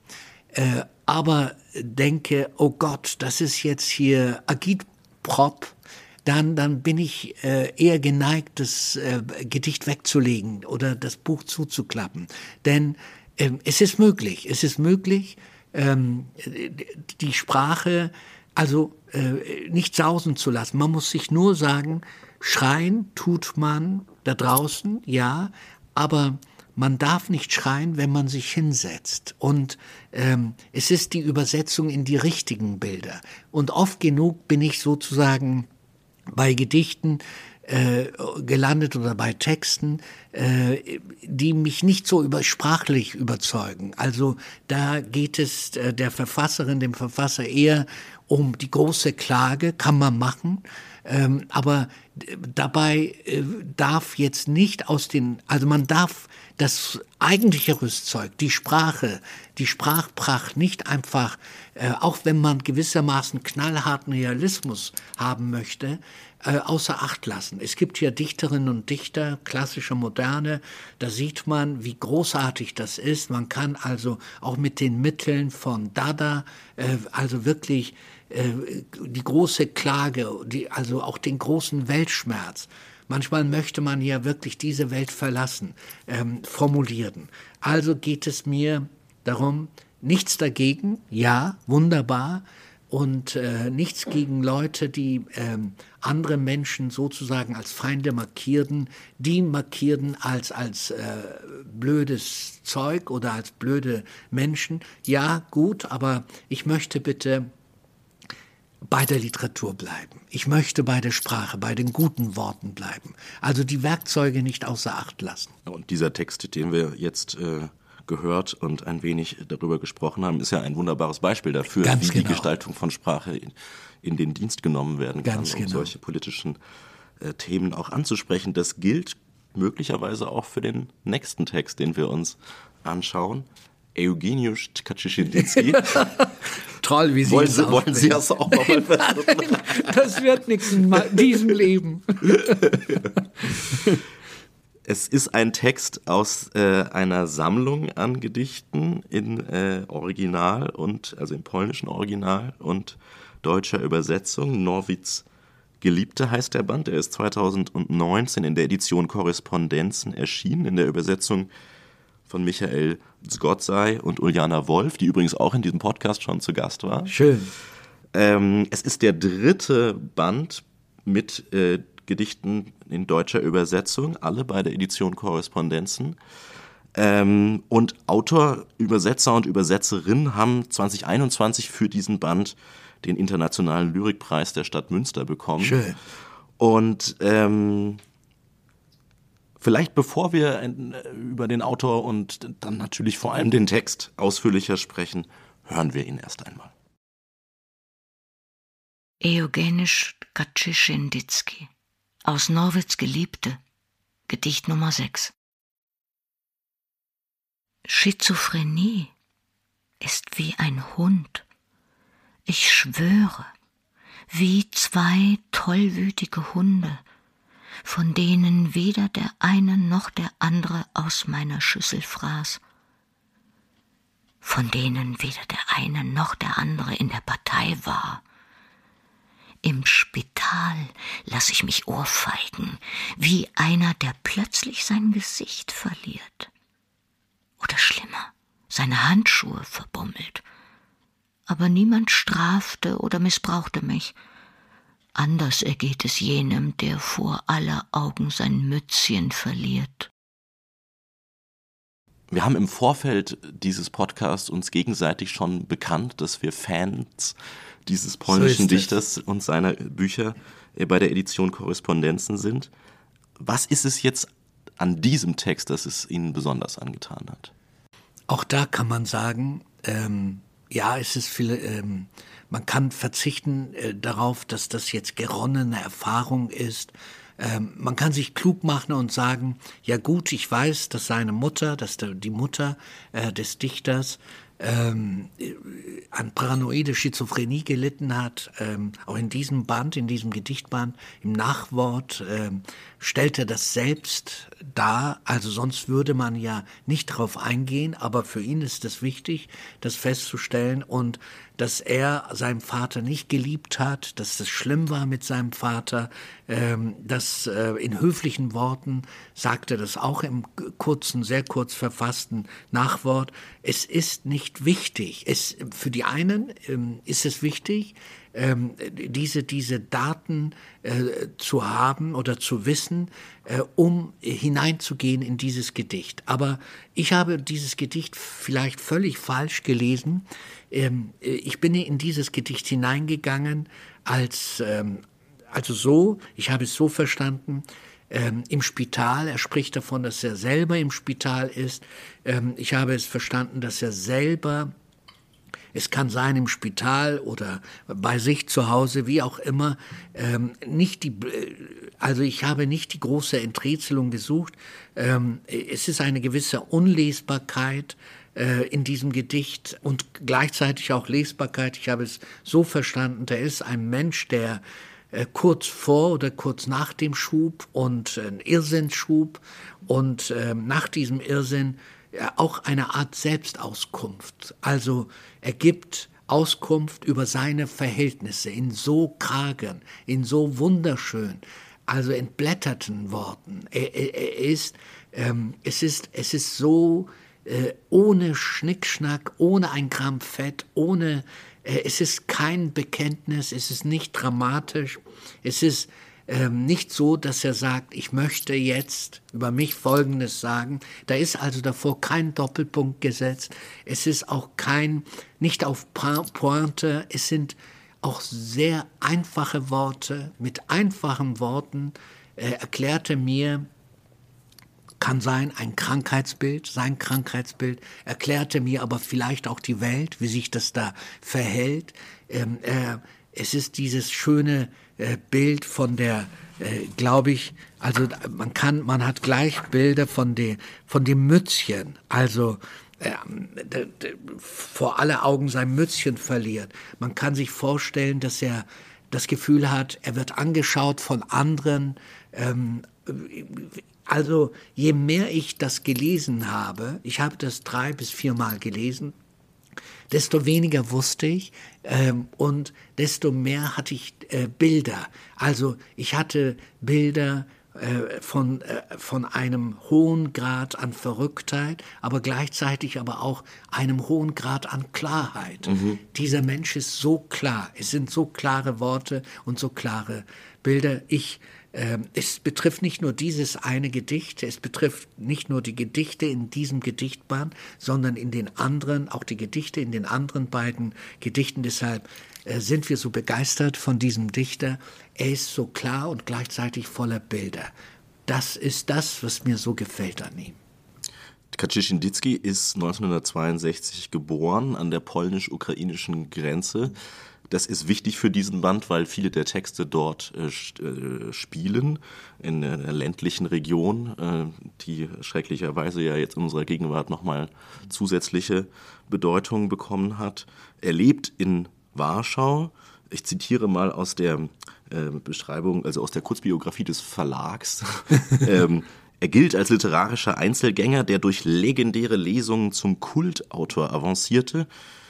äh, aber denke, oh Gott, das ist jetzt hier Agitprop, dann, dann bin ich äh, eher geneigt, das äh, Gedicht wegzulegen oder das Buch zuzuklappen. Denn ähm, es ist möglich, es ist möglich, ähm, die Sprache also äh, nicht sausen zu lassen. Man muss sich nur sagen, schreien tut man da draußen, ja, aber man darf nicht schreien, wenn man sich hinsetzt. Und ähm, es ist die Übersetzung in die richtigen Bilder. Und oft genug bin ich sozusagen bei Gedichten äh, gelandet oder bei Texten, äh, die mich nicht so über, sprachlich überzeugen. Also da geht es äh, der Verfasserin, dem Verfasser eher um die große Klage, kann man machen, ähm, aber dabei äh, darf jetzt nicht aus den, also man darf das eigentliche Rüstzeug, die Sprache, die Sprachpracht nicht einfach, äh, auch wenn man gewissermaßen knallharten Realismus haben möchte, äh, außer Acht lassen. Es gibt hier Dichterinnen und Dichter, klassische Moderne, da sieht man, wie großartig das ist. Man kann also auch mit den Mitteln von Dada, äh, also wirklich äh, die große Klage, die, also auch den großen Weltschmerz, manchmal möchte man ja wirklich diese Welt verlassen, ähm, formulieren. Also geht es mir darum, nichts dagegen, ja, wunderbar, und äh, nichts gegen Leute, die ähm, andere Menschen sozusagen als Feinde markierten, die markierten als, als äh, blödes Zeug oder als blöde Menschen. Ja, gut, aber ich möchte bitte bei der Literatur bleiben. Ich möchte bei der Sprache, bei den guten Worten bleiben. Also die Werkzeuge nicht außer Acht lassen. Und dieser Text, den wir jetzt äh, gehört und ein wenig darüber gesprochen haben, ist ja ein wunderbares Beispiel dafür, Ganz wie genau. die Gestaltung von Sprache in, in den Dienst genommen werden kann, Ganz um genau. solche politischen äh, Themen auch anzusprechen. Das gilt möglicherweise auch für den nächsten Text, den wir uns anschauen. Eugeniusz Kaczyński. Toll, wie Sie wollen es Sie, wollen Sie aussprechen. das auch nochmal versuchen? Das wird nichts in ma- diesem Leben. Es ist ein Text aus äh, einer Sammlung an Gedichten in äh, Original und also im polnischen Original und deutscher Übersetzung. Norwids Geliebte heißt der Band. Er ist zweitausendneunzehn in der Edition Korrespondenzen erschienen, in der Übersetzung von Michael Zgodzai und Uljana Wolf, die übrigens auch in diesem Podcast schon zu Gast war. Schön. Ähm, es ist der dritte Band mit äh, Gedichten in deutscher Übersetzung, alle bei der Edition Korrespondenzen. Ähm, und Autor, Übersetzer und Übersetzerin haben zwanzig einundzwanzig für diesen Band den Internationalen Lyrikpreis der Stadt Münster bekommen. Schön. Und ähm, vielleicht bevor wir ein, über den Autor und dann natürlich vor allem den Text ausführlicher sprechen, hören wir ihn erst einmal. Eugeniusz Kaczyński aus Norwids Geliebte, Gedicht Nummer sechs. Schizophrenie ist wie ein Hund. Ich schwöre, wie zwei tollwütige Hunde, von denen weder der eine noch der andere aus meiner Schüssel fraß, von denen weder der eine noch der andere in der Partei war. Im Spital lass ich mich ohrfeigen, wie einer, der plötzlich sein Gesicht verliert. Oder schlimmer, seine Handschuhe verbummelt. Aber niemand strafte oder missbrauchte mich. Anders ergeht es jenem, der vor aller Augen sein Mützchen verliert. Wir haben im Vorfeld dieses Podcasts uns gegenseitig schon bekannt, dass wir Fans dieses polnischen So ist es. Dichters und seiner Bücher bei der Edition Korrespondenzen sind. Was ist es jetzt an diesem Text, das es Ihnen besonders angetan hat? Auch da kann man sagen, ähm, ja, es ist viel, ähm, man kann verzichten äh, darauf, dass das jetzt geronnene Erfahrung ist. Ähm, man kann sich klug machen und sagen, ja gut, ich weiß, dass seine Mutter, dass der, die Mutter äh, des Dichters ähm, an paranoide Schizophrenie gelitten hat. Ähm, auch in diesem Band, in diesem Gedichtband, im Nachwort ähm, stellt er das selbst dar. Also sonst würde man ja nicht darauf eingehen, aber für ihn ist es wichtig, das festzustellen und dass er seinen Vater nicht geliebt hat, dass es schlimm war mit seinem Vater, ähm, dass äh, in höflichen Worten sagt er das auch im kurzen, sehr kurz verfassten Nachwort. Es ist nicht wichtig. Es, für die einen ähm, ist es wichtig, ähm, diese, diese Daten äh, zu haben oder zu wissen, äh, um hineinzugehen in dieses Gedicht. Aber ich habe dieses Gedicht vielleicht völlig falsch gelesen. Ähm, ich bin in dieses Gedicht hineingegangen als, ähm, also so, ich habe es so verstanden, ähm, im Spital, er spricht davon, dass er selber im Spital ist. Ähm, ich habe es verstanden, dass er selber, es kann sein im Spital oder bei sich zu Hause, wie auch immer, ähm, nicht die, also ich habe nicht die große Enträtselung gesucht. Ähm, es ist eine gewisse Unlesbarkeit äh, in diesem Gedicht und gleichzeitig auch Lesbarkeit. Ich habe es so verstanden, da ist ein Mensch, der äh, kurz vor oder kurz nach dem Schub und äh, ein Irrsinnsschub und äh, nach diesem Irrsinn ja, auch eine Art Selbstauskunft. Also er gibt Auskunft über seine Verhältnisse in so kargen, in so wunderschön, also entblätterten Worten. Er, er, er ist, ähm, es ist, es ist so äh, ohne Schnickschnack, ohne ein Gramm Fett, ohne, äh, es ist kein Bekenntnis, es ist nicht dramatisch, es ist Ähm, nicht so, dass er sagt, ich möchte jetzt über mich Folgendes sagen. Da ist also davor kein Doppelpunkt gesetzt. Es ist auch kein, nicht auf Pointe. Es sind auch sehr einfache Worte. Mit einfachen Worten äh, erklärte mir kann sein ein Krankheitsbild, sein Krankheitsbild, erklärte mir aber vielleicht auch die Welt, wie sich das da verhält. Ähm, äh, es ist dieses schöne äh, Bild von der, äh, glaube ich, also man kann, man hat gleich Bilder von, de, von dem Mützchen, also äh, de, de, vor alle Augen sein Mützchen verliert. Man kann sich vorstellen, dass er das Gefühl hat, er wird angeschaut von anderen. Ähm, also je mehr ich das gelesen habe, ich habe das drei bis viermal gelesen, desto weniger wusste ich ähm, und desto mehr hatte ich äh, Bilder. Also ich hatte Bilder äh, von, äh, von einem hohen Grad an Verrücktheit, aber gleichzeitig aber auch einem hohen Grad an Klarheit. Mhm. Dieser Mensch ist so klar, es sind so klare Worte und so klare Bilder. Ich Ähm, es betrifft nicht nur dieses eine Gedicht, es betrifft nicht nur die Gedichte in diesem Gedichtband, sondern in den anderen, auch die Gedichte in den anderen beiden Gedichten. Deshalb äh, sind wir so begeistert von diesem Dichter. Er ist so klar und gleichzeitig voller Bilder. Das ist das, was mir so gefällt an ihm. Kaczyński ist neunzehnhundertzweiundsechzig geboren an der polnisch-ukrainischen Grenze. Das ist wichtig für diesen Band, weil viele der Texte dort äh, spielen, in einer ländlichen Region, äh, die schrecklicherweise ja jetzt in unserer Gegenwart nochmal zusätzliche Bedeutung bekommen hat. Er lebt in Warschau. Ich zitiere mal aus der äh, Beschreibung, also aus der Kurzbiografie des Verlags. ähm, Er gilt als literarischer Einzelgänger, der durch legendäre Lesungen zum Kultautor avancierte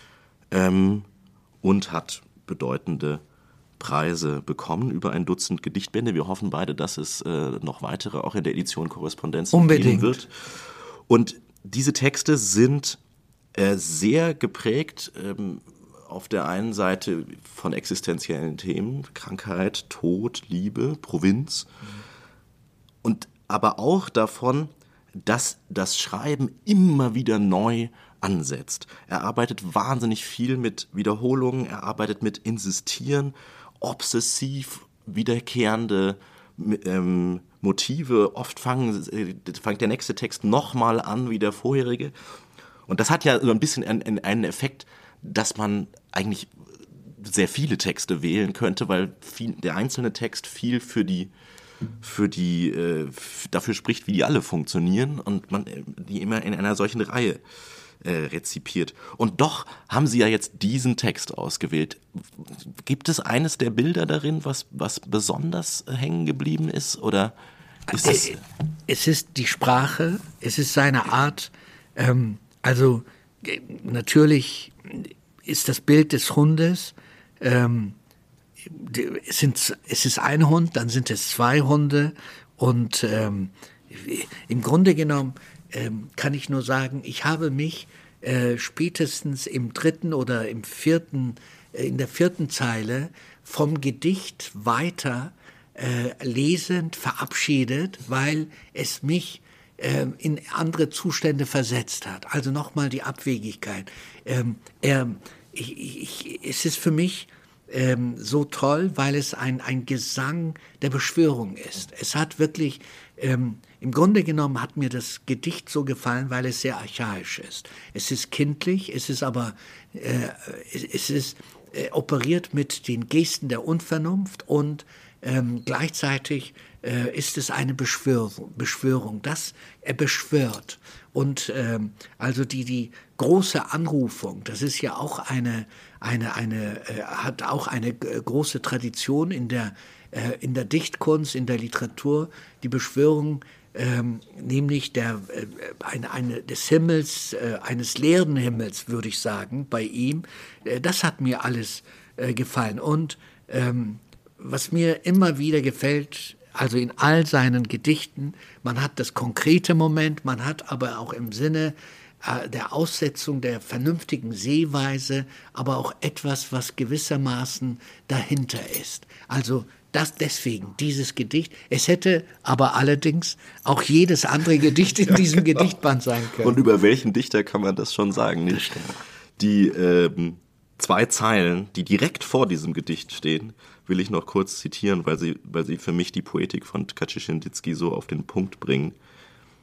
ähm, und hat bedeutende Preise bekommen, über ein Dutzend Gedichtbände. Wir hoffen beide, dass es äh, noch weitere auch in der Edition Korrespondenz geben wird. Und diese Texte sind äh, sehr geprägt, ähm, auf der einen Seite von existenziellen Themen, Krankheit, Tod, Liebe, Provinz, mhm. und aber auch davon, dass das Schreiben immer wieder neu ansetzt. Er arbeitet wahnsinnig viel mit Wiederholungen, er arbeitet mit Insistieren, obsessiv wiederkehrende ähm, Motive. Oft fangen, äh, fängt der nächste Text nochmal an wie der vorherige. Und das hat ja so ein bisschen einen, einen Effekt, dass man eigentlich sehr viele Texte wählen könnte, weil viel, der einzelne Text viel für die für die äh, dafür spricht, wie die alle funktionieren und man die immer in einer solchen Reihe äh, rezipiert. Und doch haben Sie ja jetzt diesen Text ausgewählt. Gibt es eines der Bilder darin, was, was besonders hängen geblieben ist? Oder ist es, äh, es ist die Sprache, es ist seine Art. Ähm, also äh, natürlich ist das Bild des Hundes, ähm, Es, sind, es ist ein Hund, dann sind es zwei Hunde und ähm, im Grunde genommen ähm, kann ich nur sagen, ich habe mich äh, spätestens im dritten oder im vierten, äh, in der vierten Zeile vom Gedicht weiter äh, lesend verabschiedet, weil es mich äh, in andere Zustände versetzt hat. Also nochmal die Abwegigkeit. Ähm, er, ich, ich, es ist für mich Ähm, so toll, weil es ein, ein Gesang der Beschwörung ist. Es hat wirklich, ähm, im Grunde genommen hat mir das Gedicht so gefallen, weil es sehr archaisch ist. Es ist kindlich, es ist aber, äh, es, es ist äh, operiert mit den Gesten der Unvernunft und ähm, gleichzeitig äh, ist es eine Beschwörung, Beschwörung, das er beschwört. Und ähm, also die, die große Anrufung, das ist ja auch eine, eine, eine äh, hat auch eine äh, große Tradition in der, äh, in der Dichtkunst, in der Literatur, die Beschwörung, ähm, nämlich der, äh, eine, eine, des Himmels, äh, eines leeren Himmels, würde ich sagen, bei ihm. Äh, das hat mir alles äh, gefallen. Und ähm, was mir immer wieder gefällt, also in all seinen Gedichten, man hat das konkrete Moment, man hat aber auch im Sinne äh, der Aussetzung der vernünftigen Sehweise, aber auch etwas, was gewissermaßen dahinter ist. Also das deswegen, dieses Gedicht. Es hätte aber allerdings auch jedes andere Gedicht in diesem ja, genau. Gedichtband sein können. Und über welchen Dichter kann man das schon sagen? Nicht? Die ähm, zwei Zeilen, die direkt vor diesem Gedicht stehen, will ich noch kurz zitieren, weil sie, weil sie für mich die Poetik von Kaczyński so auf den Punkt bringen.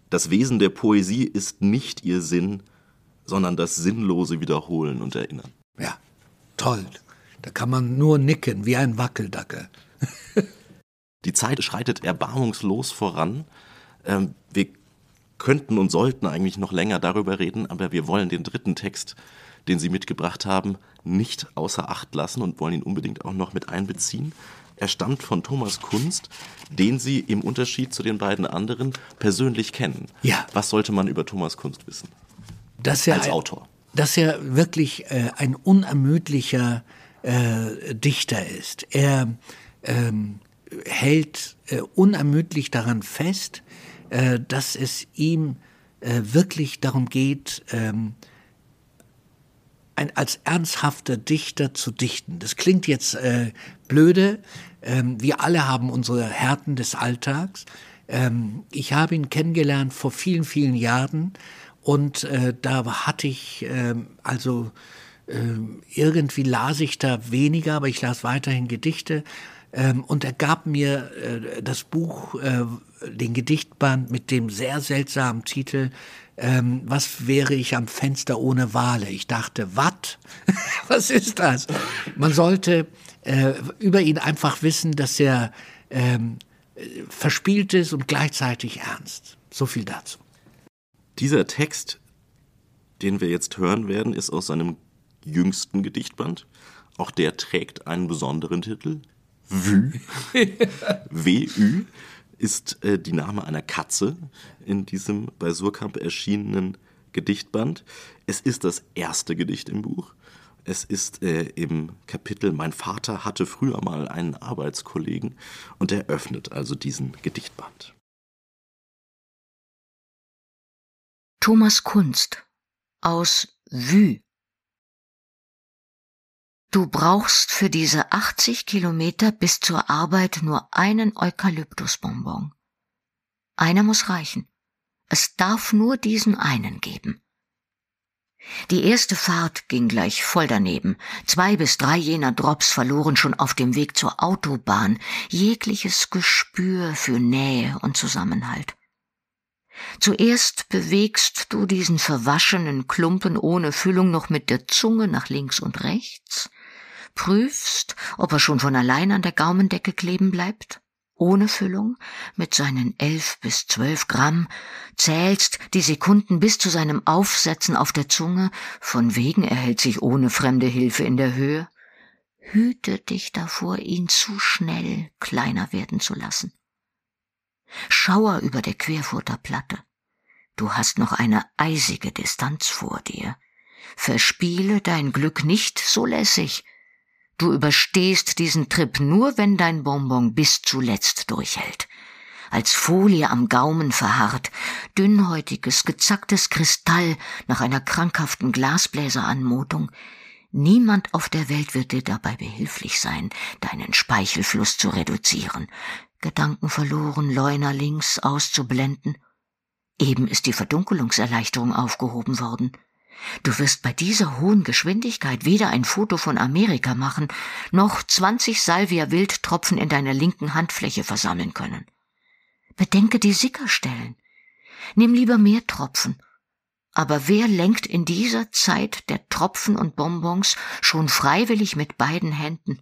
Das Wesen der Poesie ist nicht ihr Sinn, sondern das sinnlose Wiederholen und Erinnern. Ja, toll. Da kann man nur nicken, wie ein Wackeldackel. Die Zeit schreitet erbarmungslos voran. Ähm, wir könnten und sollten eigentlich noch länger darüber reden, aber wir wollen den dritten Text, den Sie mitgebracht haben, nicht außer Acht lassen und wollen ihn unbedingt auch noch mit einbeziehen. Er stammt von Thomas Kunst, den Sie im Unterschied zu den beiden anderen persönlich kennen. Ja. Was sollte man über Thomas Kunst wissen? Dass er Als ein, Autor. Dass er wirklich äh, ein unermüdlicher äh, Dichter ist. Er ähm, hält äh, unermüdlich daran fest, äh, dass es ihm äh, wirklich darum geht, ähm, ein, als ernsthafter Dichter zu dichten. Das klingt jetzt äh, blöde. Ähm, wir alle haben unsere Härten des Alltags. Ähm, ich habe ihn kennengelernt vor vielen, vielen Jahren und äh, da hatte ich äh, also äh, irgendwie las ich da weniger, aber ich las weiterhin Gedichte. Ähm, und er gab mir äh, das Buch, äh, den Gedichtband mit dem sehr seltsamen Titel ähm, Was wäre ich am Fenster ohne Wale? Ich dachte, wat? Was ist das? Man sollte äh, über ihn einfach wissen, dass er ähm, verspielt ist und gleichzeitig ernst. So viel dazu. Dieser Text, den wir jetzt hören werden, ist aus seinem jüngsten Gedichtband. Auch der trägt einen besonderen Titel. Vue. W Ü ist äh, die Name einer Katze in diesem bei Suhrkamp erschienenen Gedichtband. Es ist das erste Gedicht im Buch. Es ist äh, im Kapitel Mein Vater hatte früher mal einen Arbeitskollegen und er öffnet also diesen Gedichtband. Thomas Kunst aus Vue. Du brauchst für diese achtzig Kilometer bis zur Arbeit nur einen Eukalyptusbonbon. Einer muss reichen. Es darf nur diesen einen geben. Die erste Fahrt ging gleich voll daneben. Zwei bis drei jener Drops verloren schon auf dem Weg zur Autobahn jegliches Gespür für Nähe und Zusammenhalt. Zuerst bewegst du diesen verwaschenen Klumpen ohne Füllung noch mit der Zunge nach links und rechts, prüfst, ob er schon von allein an der Gaumendecke kleben bleibt, ohne Füllung, mit seinen elf bis zwölf Gramm, zählst die Sekunden bis zu seinem Aufsetzen auf der Zunge, von wegen er hält sich ohne fremde Hilfe in der Höhe. Hüte dich davor, ihn zu schnell kleiner werden zu lassen. Schauer über der Querfurterplatte. Du hast noch eine eisige Distanz vor dir. Verspiele dein Glück nicht so lässig. Du überstehst diesen Trip nur, wenn dein Bonbon bis zuletzt durchhält. Als Folie am Gaumen verharrt, dünnhäutiges, gezacktes Kristall nach einer krankhaften Glasbläseranmutung. Niemand auf der Welt wird dir dabei behilflich sein, deinen Speichelfluss zu reduzieren, Gedanken verloren, Leuner links auszublenden. Eben ist die Verdunkelungserleichterung aufgehoben worden. Du wirst bei dieser hohen Geschwindigkeit weder ein Foto von Amerika machen, noch zwanzig Salvia-Wildtropfen in deiner linken Handfläche versammeln können. Bedenke die Sickerstellen. Nimm lieber mehr Tropfen. Aber wer lenkt in dieser Zeit der Tropfen und Bonbons schon freiwillig mit beiden Händen?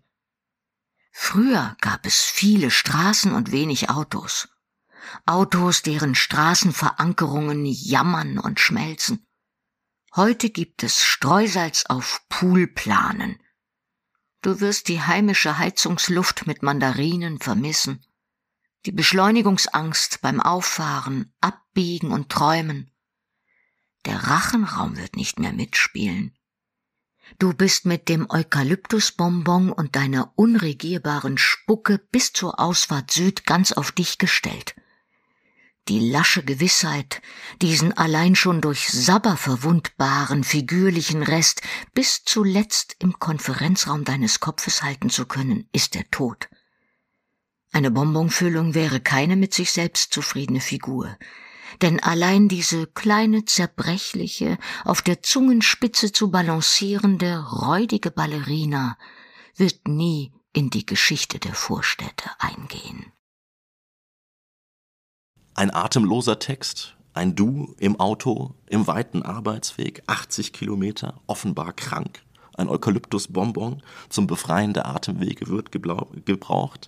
Früher gab es viele Straßen und wenig Autos. Autos, deren Straßenverankerungen jammern und schmelzen. Heute gibt es Streusalz auf Poolplanen. Du wirst die heimische Heizungsluft mit Mandarinen vermissen, die Beschleunigungsangst beim Auffahren, Abbiegen und Träumen. Der Rachenraum wird nicht mehr mitspielen. Du bist mit dem Eukalyptusbonbon und deiner unregierbaren Spucke bis zur Ausfahrt Süd ganz auf dich gestellt. Die lasche Gewissheit, diesen allein schon durch Sabber verwundbaren, figürlichen Rest bis zuletzt im Konferenzraum deines Kopfes halten zu können, ist der Tod. Eine Bonbonfüllung wäre keine mit sich selbst zufriedene Figur, denn allein diese kleine, zerbrechliche, auf der Zungenspitze zu balancierende, räudige Ballerina wird nie in die Geschichte der Vorstädte eingehen. Ein atemloser Text, Ein Du im Auto, im weiten Arbeitsweg, achtzig Kilometer, offenbar krank. Ein Eukalyptusbonbon zum Befreien der Atemwege wird gebraucht.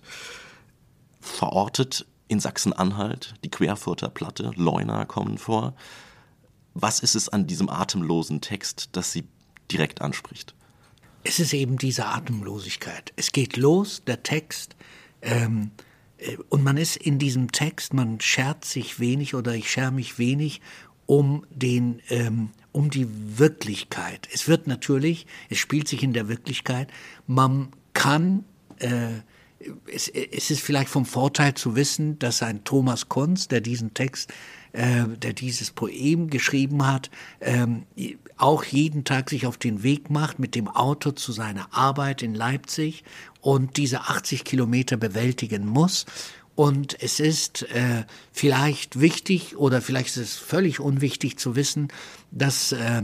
Verortet in Sachsen-Anhalt, die Querfurter Platte, Leuna kommen vor. Was ist es an diesem atemlosen Text, das Sie direkt anspricht? Es ist eben diese Atemlosigkeit. Es geht los, der Text, ähm, und man ist in diesem Text, man schert sich wenig oder ich scher mich wenig um den, ähm, um die Wirklichkeit. Es wird natürlich, es spielt sich in der Wirklichkeit, man kann, äh, es, es ist vielleicht vom Vorteil zu wissen, dass ein Thomas Kunz, der diesen Text, äh, der dieses Poem geschrieben hat, ähm, auch jeden Tag sich auf den Weg macht mit dem Auto zu seiner Arbeit in Leipzig und diese achtzig Kilometer bewältigen muss. Und es ist äh, vielleicht wichtig oder vielleicht ist es völlig unwichtig zu wissen, dass, äh,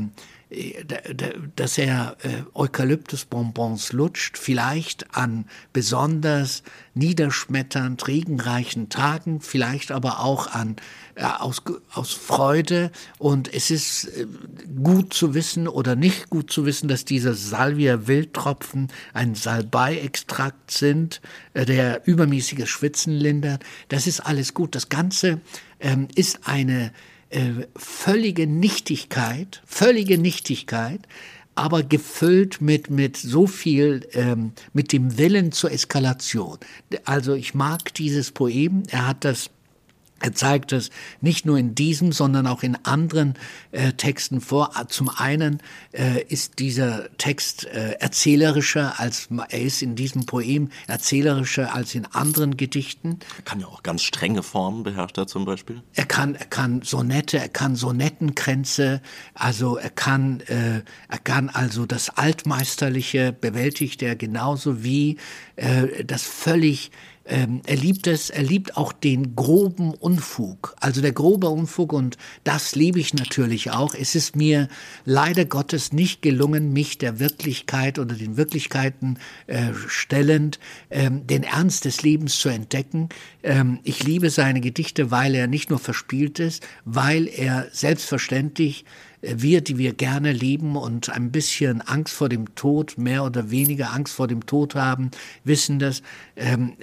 dass er äh, Eukalyptusbonbons lutscht, vielleicht an besonders niederschmetternd regenreichen Tagen, vielleicht aber auch an äh, aus, aus Freude. Und es ist äh, gut zu wissen oder nicht gut zu wissen, dass diese Salvia-Wildtropfen ein Salbei-Extrakt sind, äh, der übermäßiges Schwitzen lindert. Das ist alles gut. Das Ganze ähm, ist eine Äh, völlige Nichtigkeit, völlige Nichtigkeit, aber gefüllt mit, mit so viel, ähm, mit dem Willen zur Eskalation. Also ich mag dieses Poem, er hat das Er zeigt es nicht nur in diesem, sondern auch in anderen äh, Texten vor. Zum einen äh, ist dieser Text äh, erzählerischer, als er ist in diesem Poem erzählerischer als in anderen Gedichten. Er kann ja auch ganz strenge Formen, beherrscht er zum Beispiel. Er kann, er kann Sonette, er kann Sonettenkränze, also er kann, äh, er kann also das Altmeisterliche bewältigt er genauso wie äh, das völlig Ähm, er liebt es, er liebt auch den groben Unfug, also der grobe Unfug, und das liebe ich natürlich auch. Es ist mir leider Gottes nicht gelungen, mich der Wirklichkeit oder den Wirklichkeiten äh, stellend ähm, den Ernst des Lebens zu entdecken. Ähm, ich liebe seine Gedichte, weil er nicht nur verspielt ist, weil er selbstverständlich wir, die wir gerne leben und ein bisschen Angst vor dem Tod, mehr oder weniger Angst vor dem Tod haben, wissen das. Ähm,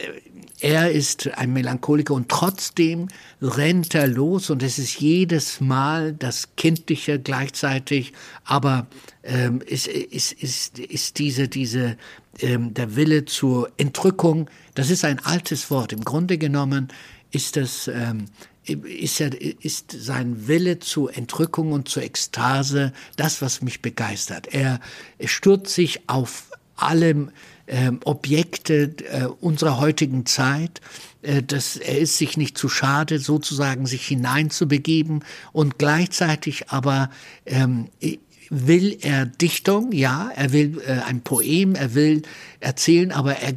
er ist ein Melancholiker und trotzdem rennt er los und es ist jedes Mal das Kindliche gleichzeitig, aber ähm, ist, ist, ist, ist diese, diese, ähm, der Wille zur Entrückung, das ist ein altes Wort. Im Grunde genommen ist das, ähm, Ist, er, ist sein Wille zur Entrückung und zur Ekstase das, was mich begeistert. Er, er stürzt sich auf alle äh, Objekte äh, unserer heutigen Zeit. Äh, das, er ist sich nicht zu schade, sozusagen sich hineinzubegeben, und gleichzeitig aber ähm, will er Dichtung, ja, er will äh, ein Poem, er will erzählen, aber er,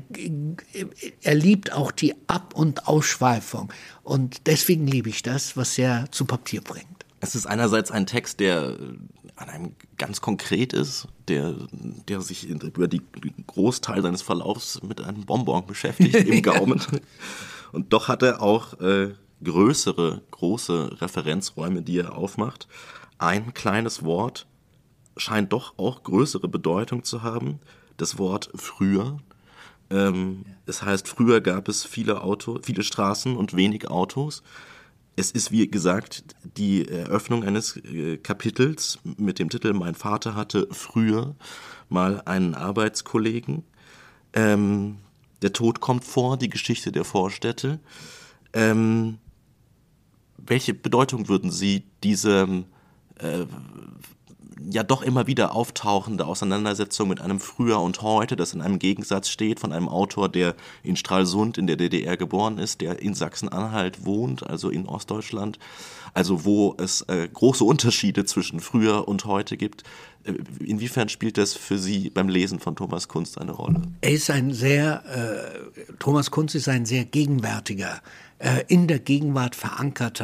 er liebt auch die Ab- und Ausschweifung. Und deswegen liebe ich das, was er zu Papier bringt. Es ist einerseits ein Text, der an einem ganz konkret ist, der, der sich über die Großteil seines Verlaufs mit einem Bonbon beschäftigt im Gaumen. Und doch hat er auch äh, größere, große Referenzräume, die er aufmacht. Ein kleines Wort scheint doch auch größere Bedeutung zu haben, das Wort früher. Ähm, es heißt, früher gab es viele Auto, viele Straßen und wenig Autos. Es ist, wie gesagt, die Eröffnung eines äh, Kapitels mit dem Titel Mein Vater hatte früher mal einen Arbeitskollegen. Ähm, der Tod kommt vor, die Geschichte der Vorstädte. Ähm, welche Bedeutung würden Sie diesem äh, ja doch immer wieder auftauchende Auseinandersetzung mit einem Früher und Heute, das in einem Gegensatz steht von einem Autor, der in Stralsund in der D D R geboren ist, der in Sachsen-Anhalt wohnt, also in Ostdeutschland, also wo es äh, große Unterschiede zwischen Früher und Heute gibt. Äh, inwiefern spielt das für Sie beim Lesen von Thomas Kunz eine Rolle? Er ist ein sehr, äh, Thomas Kunz ist ein sehr gegenwärtiger, äh, in der Gegenwart verankerter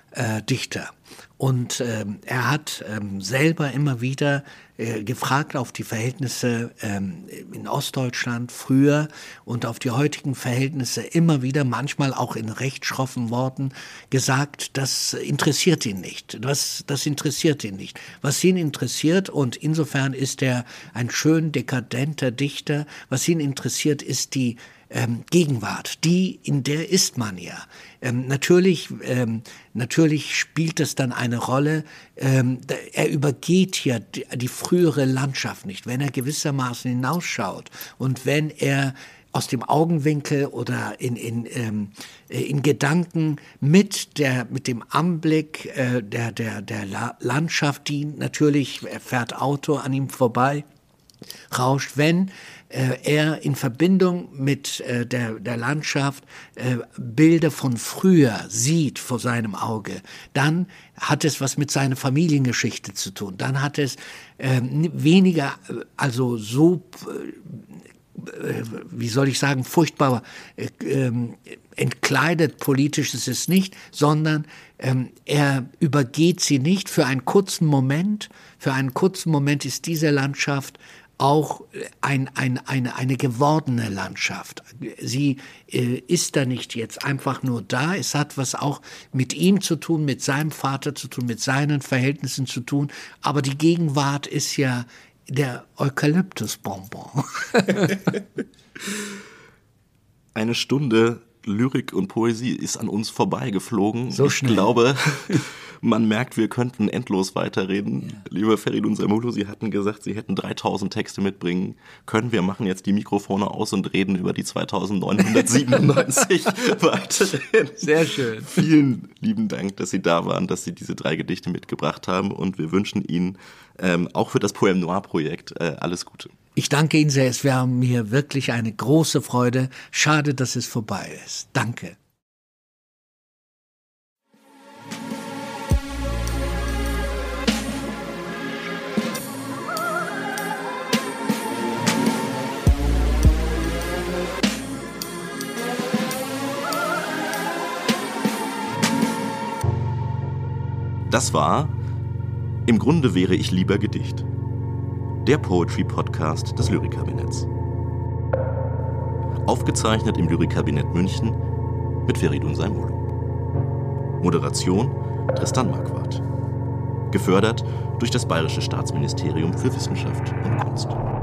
äh, Dichter. Und ähm, er hat ähm, selber immer wieder äh, gefragt auf die Verhältnisse ähm, in Ostdeutschland früher und auf die heutigen Verhältnisse immer wieder, manchmal auch in recht schroffen Worten, gesagt, das interessiert ihn nicht. Das, das interessiert ihn nicht. Was ihn interessiert, und insofern ist er ein schön dekadenter Dichter, was ihn interessiert, ist die Ähm, Gegenwart, die, in der ist man ja. Ähm, natürlich, ähm, natürlich spielt es dann eine Rolle, ähm, er übergeht ja die, die frühere Landschaft nicht, wenn er gewissermaßen hinausschaut und wenn er aus dem Augenwinkel oder in, in, ähm, in Gedanken mit, der, mit dem Anblick äh, der, der, der La- Landschaft, die natürlich, er fährt Auto an ihm vorbei, rauscht, wenn äh, er in Verbindung mit äh, der, der Landschaft äh, Bilder von früher sieht vor seinem Auge, dann hat es was mit seiner Familiengeschichte zu tun. Dann hat es äh, weniger, also so, äh, wie soll ich sagen, furchtbar äh, äh, entkleidet politisch ist es nicht, sondern ähm, er übergeht sie nicht. Für einen kurzen Moment, für einen kurzen Moment ist diese Landschaft auch ein, ein, eine, eine gewordene Landschaft. Sie äh, ist da nicht jetzt einfach nur da. Es hat was auch mit ihm zu tun, mit seinem Vater zu tun, mit seinen Verhältnissen zu tun. Aber die Gegenwart ist ja der Eukalyptusbonbon. Eine Stunde Lyrik und Poesie ist an uns vorbeigeflogen. So ich schnell. glaube, man merkt, wir könnten endlos weiterreden. Ja. Lieber Feridun Zaimoglu, Sie hatten gesagt, Sie hätten dreitausend Texte mitbringen können. Wir machen jetzt die Mikrofone aus und reden über die zweitausendneunhundertsiebenundneunzig weiterhin. Sehr schön. Vielen lieben Dank, dass Sie da waren, dass Sie diese drei Gedichte mitgebracht haben. Und wir wünschen Ihnen ähm, auch für das Poème Noir Projekt äh, alles Gute. Ich danke Ihnen sehr. Es wäre mir wirklich eine große Freude. Schade, dass es vorbei ist. Danke. Das war Im Grunde wäre ich lieber Gedicht. Der Poetry-Podcast des Lyrikkabinetts. Aufgezeichnet im Lyrikkabinett München mit Feridun Zaimoglu. Moderation Tristan Marquardt. Gefördert durch das Bayerische Staatsministerium für Wissenschaft und Kunst.